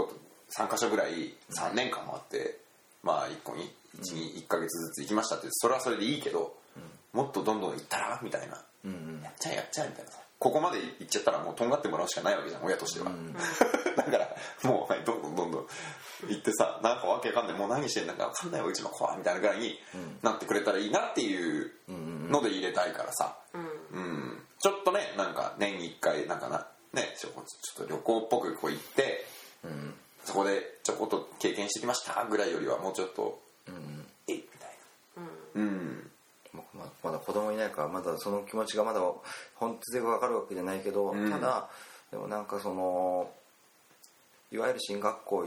3カ所ぐらい3年間もあって1個に 1ヶ月ずつ行きましたってそれはそれでいいけど、もっとどんどん行ったらみたいな、やっちゃえみたいなさ、ここまで行っちゃったらもうとんがってもらうしかないわけじゃん親としては、だからもうどんどん行ってさ、なんかわけわかんないもう何してんだかわかんないわうちの子はみたいなぐらいになってくれたらいいなっていうので入れたいからさ、ちょっとねなんか年に1回なんかちょっと旅行っぽくこう行って、そこでちょこっと経験してきましたぐらいよりはもうちょっとみたいな。 僕まだ子供いないからまだその気持ちがまだ本当に分かるわけじゃないけど、ただでもなんかいわゆる進学校行って、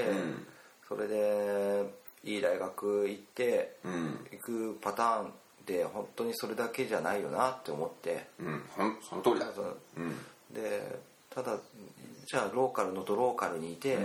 それでいい大学行って行くパターンで本当にそれだけじゃないよなって思って、 その通りだ。 でただじゃあローカルのドローカルにいて、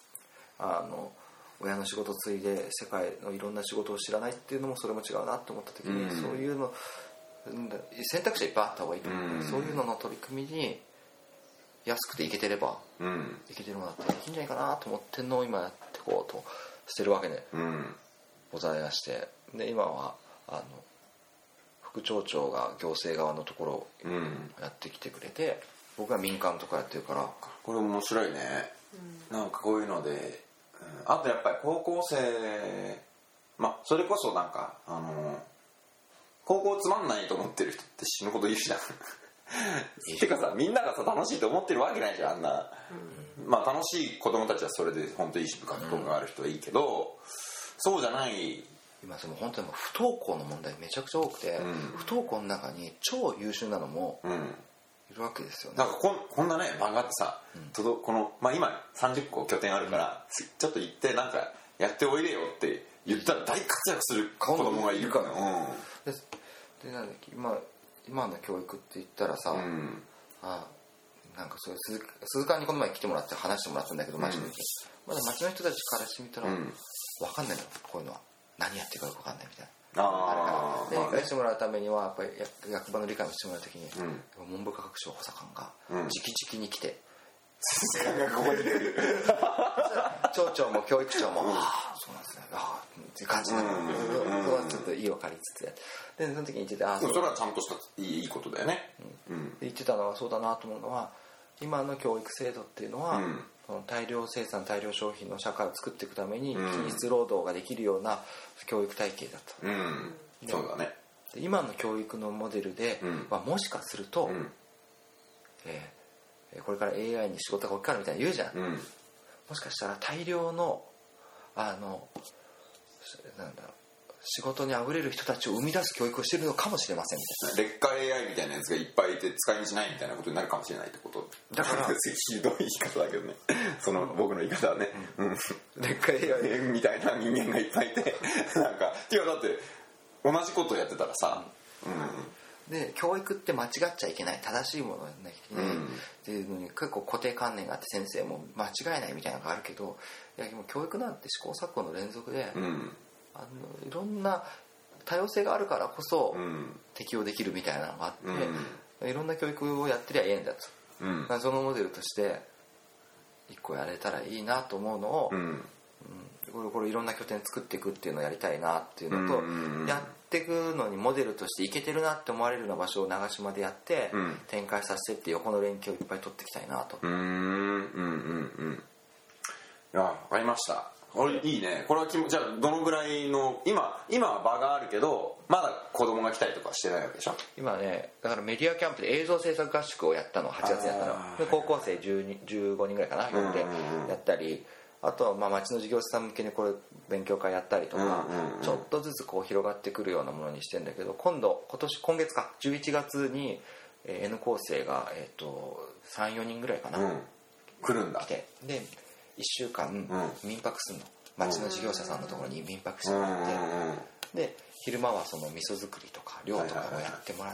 親の仕事を継いで世界のいろんな仕事を知らないっていうのもそれも違うなと思った時に、そういうの選択肢はいっぱいあった方がいいと思う、そういうのの取り組みに安くていけてれば、いけてるものだったらいいんじゃないかなと思ってんのを今やっていこうとしてるわけでございまして、で今は副町長が行政側のところをやってきてくれて、僕は民間のところやってるから、 これ面白いね、なんかこういうので、あとやっぱり高校生それこそなんか高校つまんないと思ってる人って死ぬほどいるじゃんてかさ、みんながさ楽しいと思ってるわけないじゃん、あんな、楽しい子供たちはそれで本当にいいし部活とかがある人はいいけど、そうじゃない今本当に不登校の問題めちゃくちゃ多くて、不登校の中に超優秀なのもいるわけですよね。 なんかこんなね漫画ってさ、この今30個拠点あるから、ちょっと行ってなんかやっておいでよって言ったら大活躍する子供がいるから、 でなんだっけ今の教育って言ったらさ、なんかそういう鈴鹿にこの前来てもらって話してもらったんだけど、町の人、まだ町の人たちからしてみたら分かんないのよ、こういうのは何やってるかよく分かんないみたいな。理解してもらうためにはやっぱり役場の理解をしてもらうときに、文部科学省補佐官が直々に来て、町長も教育長もそうなんですねっていう感じなの、そこはちょっと意を借りつつで、その時に言ってて、 それはちゃんとしたいいことだよね、 言ってたのはそうだなと思うのは、今の教育制度っていうのは、その大量生産大量消費の社会を作っていくために均一労働ができるような教育体系だと、 そうだね。 今の教育のモデルで、もしかすると、これから AI に仕事が置き換わるみたいに言うじゃん、もしかしたら大量のなんだろう、仕事にあふれる人たちを生み出す教育をしているのかもしれませんみたいな。 劣化 AI みたいなやつがいっぱいいて使い道ないみたいなことになるかもしれないってことだからひどい言い方だけどねその僕の言い方はね、 劣化 AI みたいな人間がいっぱいいてなんかだって同じことをやってたらさ、 で教育って間違っちゃいけない、正しいものをやらなきゃいけないっていうのに結構固定観念があって、先生も間違えないみたいなのがあるけど、いやもう教育なんて試行錯誤の連続で、いろんな多様性があるからこそ適用できるみたいなのがあって、いろんな教育をやってりゃいいんだと、そのモデルとして一個やれたらいいなと思うのを、 これいろんな拠点作っていくっていうのをやりたいなっていうのと、やっていくのにモデルとしていけてるなって思われるような場所を長島でやって、展開させてって横の連携をいっぱい取っていきたいなと。 いや、分かりました。これいいね。これはじゃあどのぐらいの今は場があるけどまだ子供が来たりとかしてないわけでしょ。 今ね、だからメディアキャンプで映像制作合宿をやったの8月にやったので、高校生15人ぐらいかな呼んでやったり、あとは町の事業者さん向けにこれ勉強会やったりとか、ちょっとずつこう広がってくるようなものにしてんだけど、今月か11月に N 構成が3、4人ぐらいかな、 来るんだ。 来て、で1週間民泊するの、町の事業者さんのところに民泊してもらって、で昼間はその味噌作りとか漁とかをやってもらって、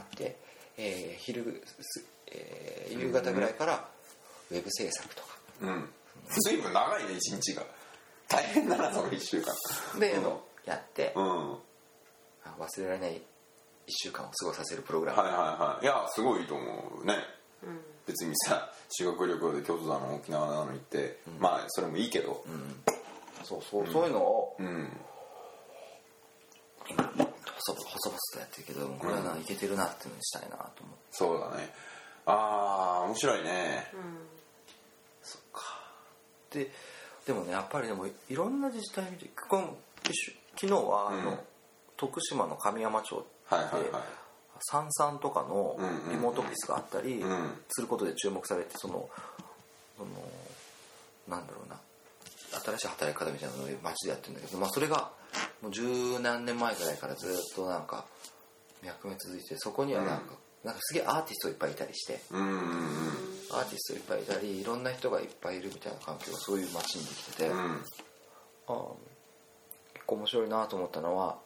夕方ぐらいからウェブ制作とか、 随分長いね一日が。大変だなその1週間でやって、忘れられない1週間を過ごさせるプログラム。 いやすごいいいと思うね。別にさ修学旅行で京都だの沖縄だの行って、まあそれもいいけど、 そういうのを、今細々とやってるけど、これはいけてるなっていうのにしたいなと思って。 そうだね。面白いね。そっか。 でもね、やっぱりでもいろんな自治体見て、昨日は徳島の神山町でサンサンとかのリモートオフィスがあったりすることで注目されて、なんだろうな、新しい働き方みたいなのを街でやってるんだけど、それがもう十何年前ぐらいからずっとなんか脈々続いて、そこにはなんかすげえアーティストいっぱいいたりして、アーティストいっぱいいたり、いろんな人がいっぱいいるみたいな環境がそういう街にできてて、結構面白いなと思ったのは、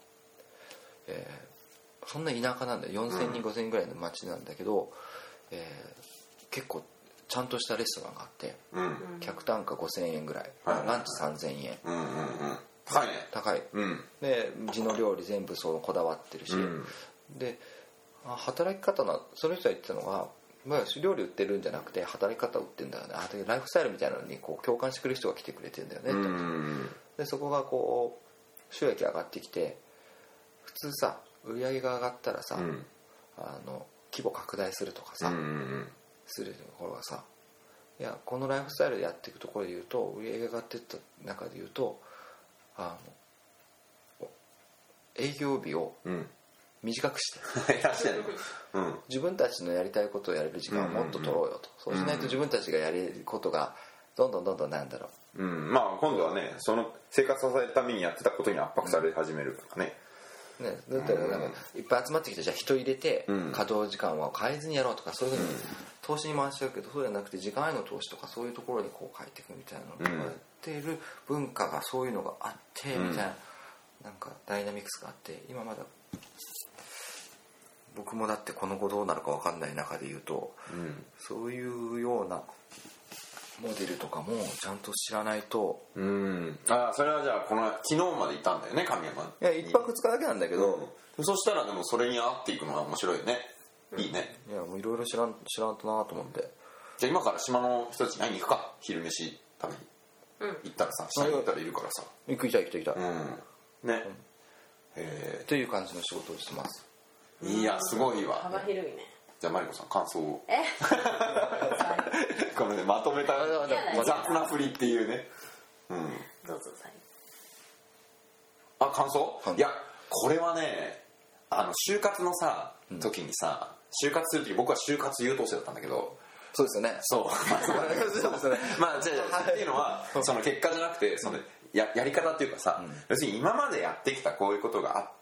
そんな田舎なんだよ、4000人5000人ぐらいの街なんだけど、結構ちゃんとしたレストランがあって、客単価5000円ぐらい、ランチ3000円、高い、で地の料理全部こだわってるし、で働き方その人が言ってたのが、料理売ってるんじゃなくて働き方売ってるんだよね、ライフスタイルみたいなのに共感してくれる人が来てくれてるんだよね、でそこが収益上がってきて、普通さ売り上げが上がったらさ、規模拡大するとかさ、するところがさ、いやこのライフスタイルでやっていくところで言うと、売り上げが上がっていった中で言うと、営業日を短くして自分たちのやりたいことをやれる時間をもっと取ろうよと、そうしないと自分たちがやれることがどんどんなんだろう、 今度はね、その生活を支えるためにやってたことに圧迫され始めるからね、 だったらなんかいっぱい集まってきて、じゃあ人入れて稼働時間は変えずにやろうとか、そういうふうに投資に回しちゃうけど、そうじゃなくて時間への投資とかそういうところに変えていくみたいなのをやっている文化が、そういうのがあってみたいな、なんかダイナミクスがあって、今まだ僕もだってこの後どうなるか分かんない中で言うと、そういうようなモデルとかもちゃんと知らないと。 それはじゃあ昨日までいたんだよね、神山に。 いや1泊2日だけなんだけど、 そしたらでもそれに合っていくのは面白いよね、いいね。 いやもういろいろ知らんとなと思って。 じゃあ今から島の人たちに会いに行くか、昼飯食べに、行ったらさ、下に行ったらいるからさ、 行きたいね、 という感じの仕事をしてます。 いやすごいわ。 幅広いね。 じゃあマリコさん感想を。このね、まとめた雑な振りっていうね。 どうぞ最後。感想？いやこれはね、就活のさ時にさ、就活する時僕は就活優等生だったんだけど。 そうですよね。 そうですね。まあじゃあっていうのはその結果じゃなくて、そのやり方っていうかさ、要するに今までやってきたこういうことがあって、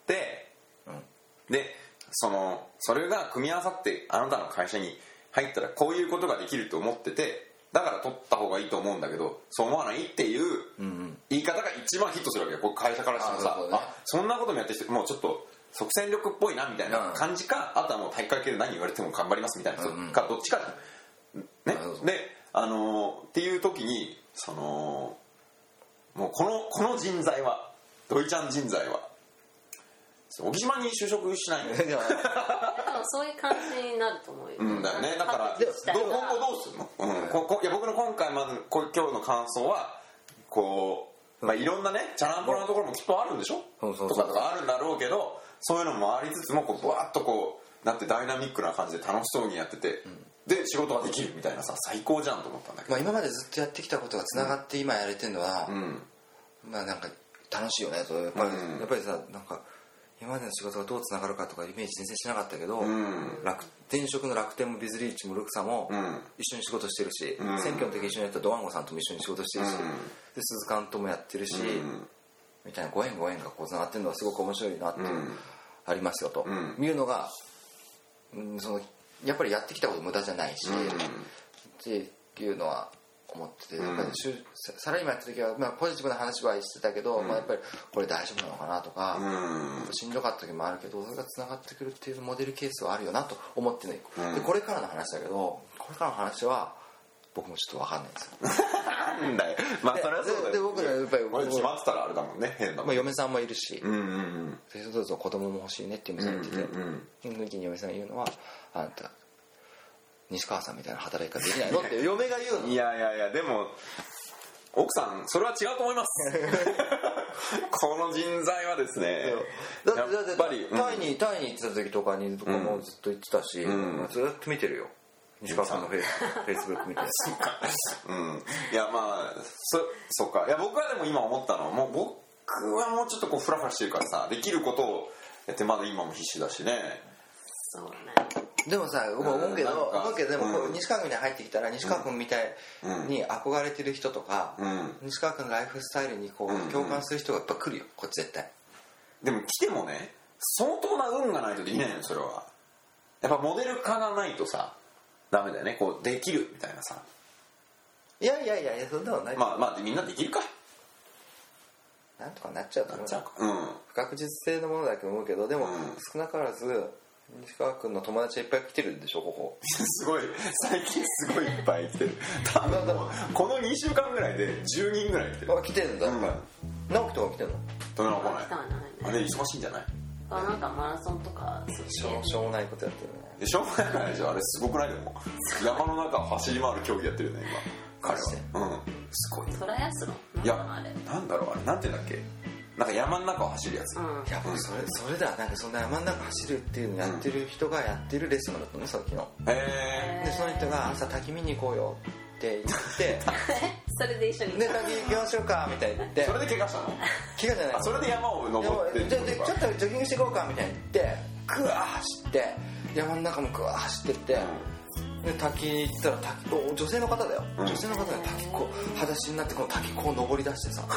でそれが組み合わさってあなたの会社に入ったらこういうことができると思ってて、だから取った方がいいと思うんだけどそう思わないっていう言い方が一番ヒットするわけよ、会社からしてもさ。そんなこともやってきてもうちょっと即戦力っぽいなみたいな感じか、あとはもう体育会系で何言われても頑張りますみたいな人か、どっちかね。でっていう時にもうこの人材は土井ちゃん人材は沖島に就職しないの。でもそういう感じになると思うよ。 だよね。だから今後どうするの？いや僕の今日の感想はまあいろんなねチャランポラのところもきっとあるんでしょ、とかあるんだろうけど、そういうのもありつつもこうブワッとこうなってダイナミックな感じで楽しそうにやってて、で仕事ができるみたいなさ、最高じゃんと思ったんだけど、 まあ、今までずっとやってきたことがつながって今やれてるのは、まあなんか楽しいよねと。やっぱりさ、なんか今までの仕事がどうつながるかとかイメージ全然しなかったけど、前職の楽天もビズリーチもルクサも一緒に仕事してるし、選挙の時一緒にやったドワンゴさんとも一緒に仕事してるし、で鈴鹿ともやってるし、みたいなご縁がこうつながってるのはすごく面白いなってありますよと、いうのが、そのやっぱりやってきたこと無駄じゃないし、っていうのは思ってて、やっぱりサラリーマンやった時は、まあ、ポジティブな話はしてたけど、まあ、やっぱりこれ大丈夫なのかなとか、しんどかった時もあるけど、それがつながってくるっていうモデルケースはあるよなと思ってね、でこれからの話だけど、これからの話は僕もちょっと分かんないんですよ。 なんだよ、まあそれはそうだよ。 で僕らやっぱり決まってたらあれだもんね、変だもん、 まあ、嫁さんもいるし、 そうそう子供も欲しいねって嫁さん言ってて、その時に嫁さん言うのは、あんた西川さんみたいな働き方できないのって嫁が言うの。 いやでも奥さんそれは違うと思いますこの人材はですね、 だってタイに行ってた時とかにもずっと言ってたし、ずっと見てるよ西川さんのフェイスブック見てそうか、いやまあそうか。いや僕はでも今思ったのは、もう僕はもうちょっとこうフラフラしてるからさ、できることをやって、まだ今も必死だしね。 そうね。 でもさ、思うけどでも西川君に入ってきたら西川君みたいに憧れてる人とか、西川君のライフスタイルにこう共感する人がやっぱ来るよ、こっち絶対。 でも来てもね、相当な運がないとできないのよ、それは。やっぱモデル化がないとさダメだよね、こうできるみたいなさ。 いやそんなのない。 まあみんなできるか、 なんとかなっちゃうと思う。不確実性のものだけ思うけど、でも少なからず西川君の友達いっぱい来てるんでしょ、ここ。 すごい、最近すごいいっぱい来てる。多分もうこの2週間ぐらいで10人ぐらい来てる。 来てるんだ。直樹とか来てるの？ 富山来ない。あれ忙しいんじゃない？ なんかマラソンとかしょうもないことやってるね。 しょうもないじゃん、あれすごくない？でも山の中を走り回る競技やってるよね今彼は。すごい。 トライアスロン？ いや、なんだろうあれ、なんていうんだっけ、なんか山の中を走るやつ。 いや僕それだ、なんかそんな山の中走るっていうのやってる人がやってるレッスンだったの、さっきの。でその人が朝滝見に行こうよって言ってそれで一緒にで滝行きましょうかみたいに言って、 それで怪我したの？ 怪我じゃない、 それで山を登ってちょっとジョギングしていこうかみたいに言ってグワー走って山の中もグワー走ってって、で滝に行ったら女性の方だよ、女性の方が滝こう裸足になってこの滝こう登り出してさ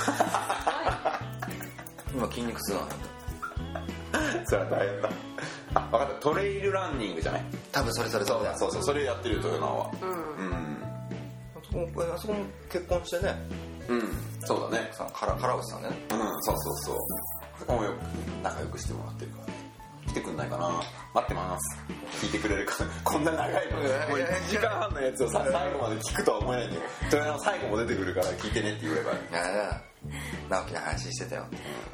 今筋肉痛なんだ。 それは大変だ。あ、分かった、トレイルランニングじゃない？ 多分それそうそれやってる豊直は。 あそこも結婚してね。 そうだね。 唐内さんね。 そうそこもよく仲良くしてもらってるからね。来てくんないかな、待ってます。聞いてくれるかこんな長いのもう1時間半のやつをさ最後まで聞くとは思えないんだけど、豊直最後も出てくるから聞いてねって言えばいい。 直樹の話してたよ。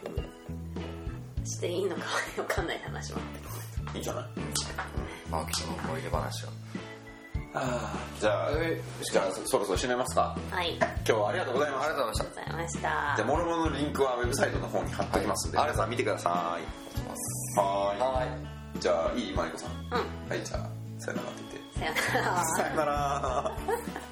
していいのか分かんない話もいいんじゃない？ 直樹の思い出話を。 じゃあそろそろ締めますか。 はい、 今日はありがとうございました。 ありがとうございました。じゃあ諸々のリンクはウェブサイトの方に貼っておきますんで、皆さん見てください。はい。じゃあいいマリコさん。はい、じゃあさよならって言って。 さよなら。 さよなら。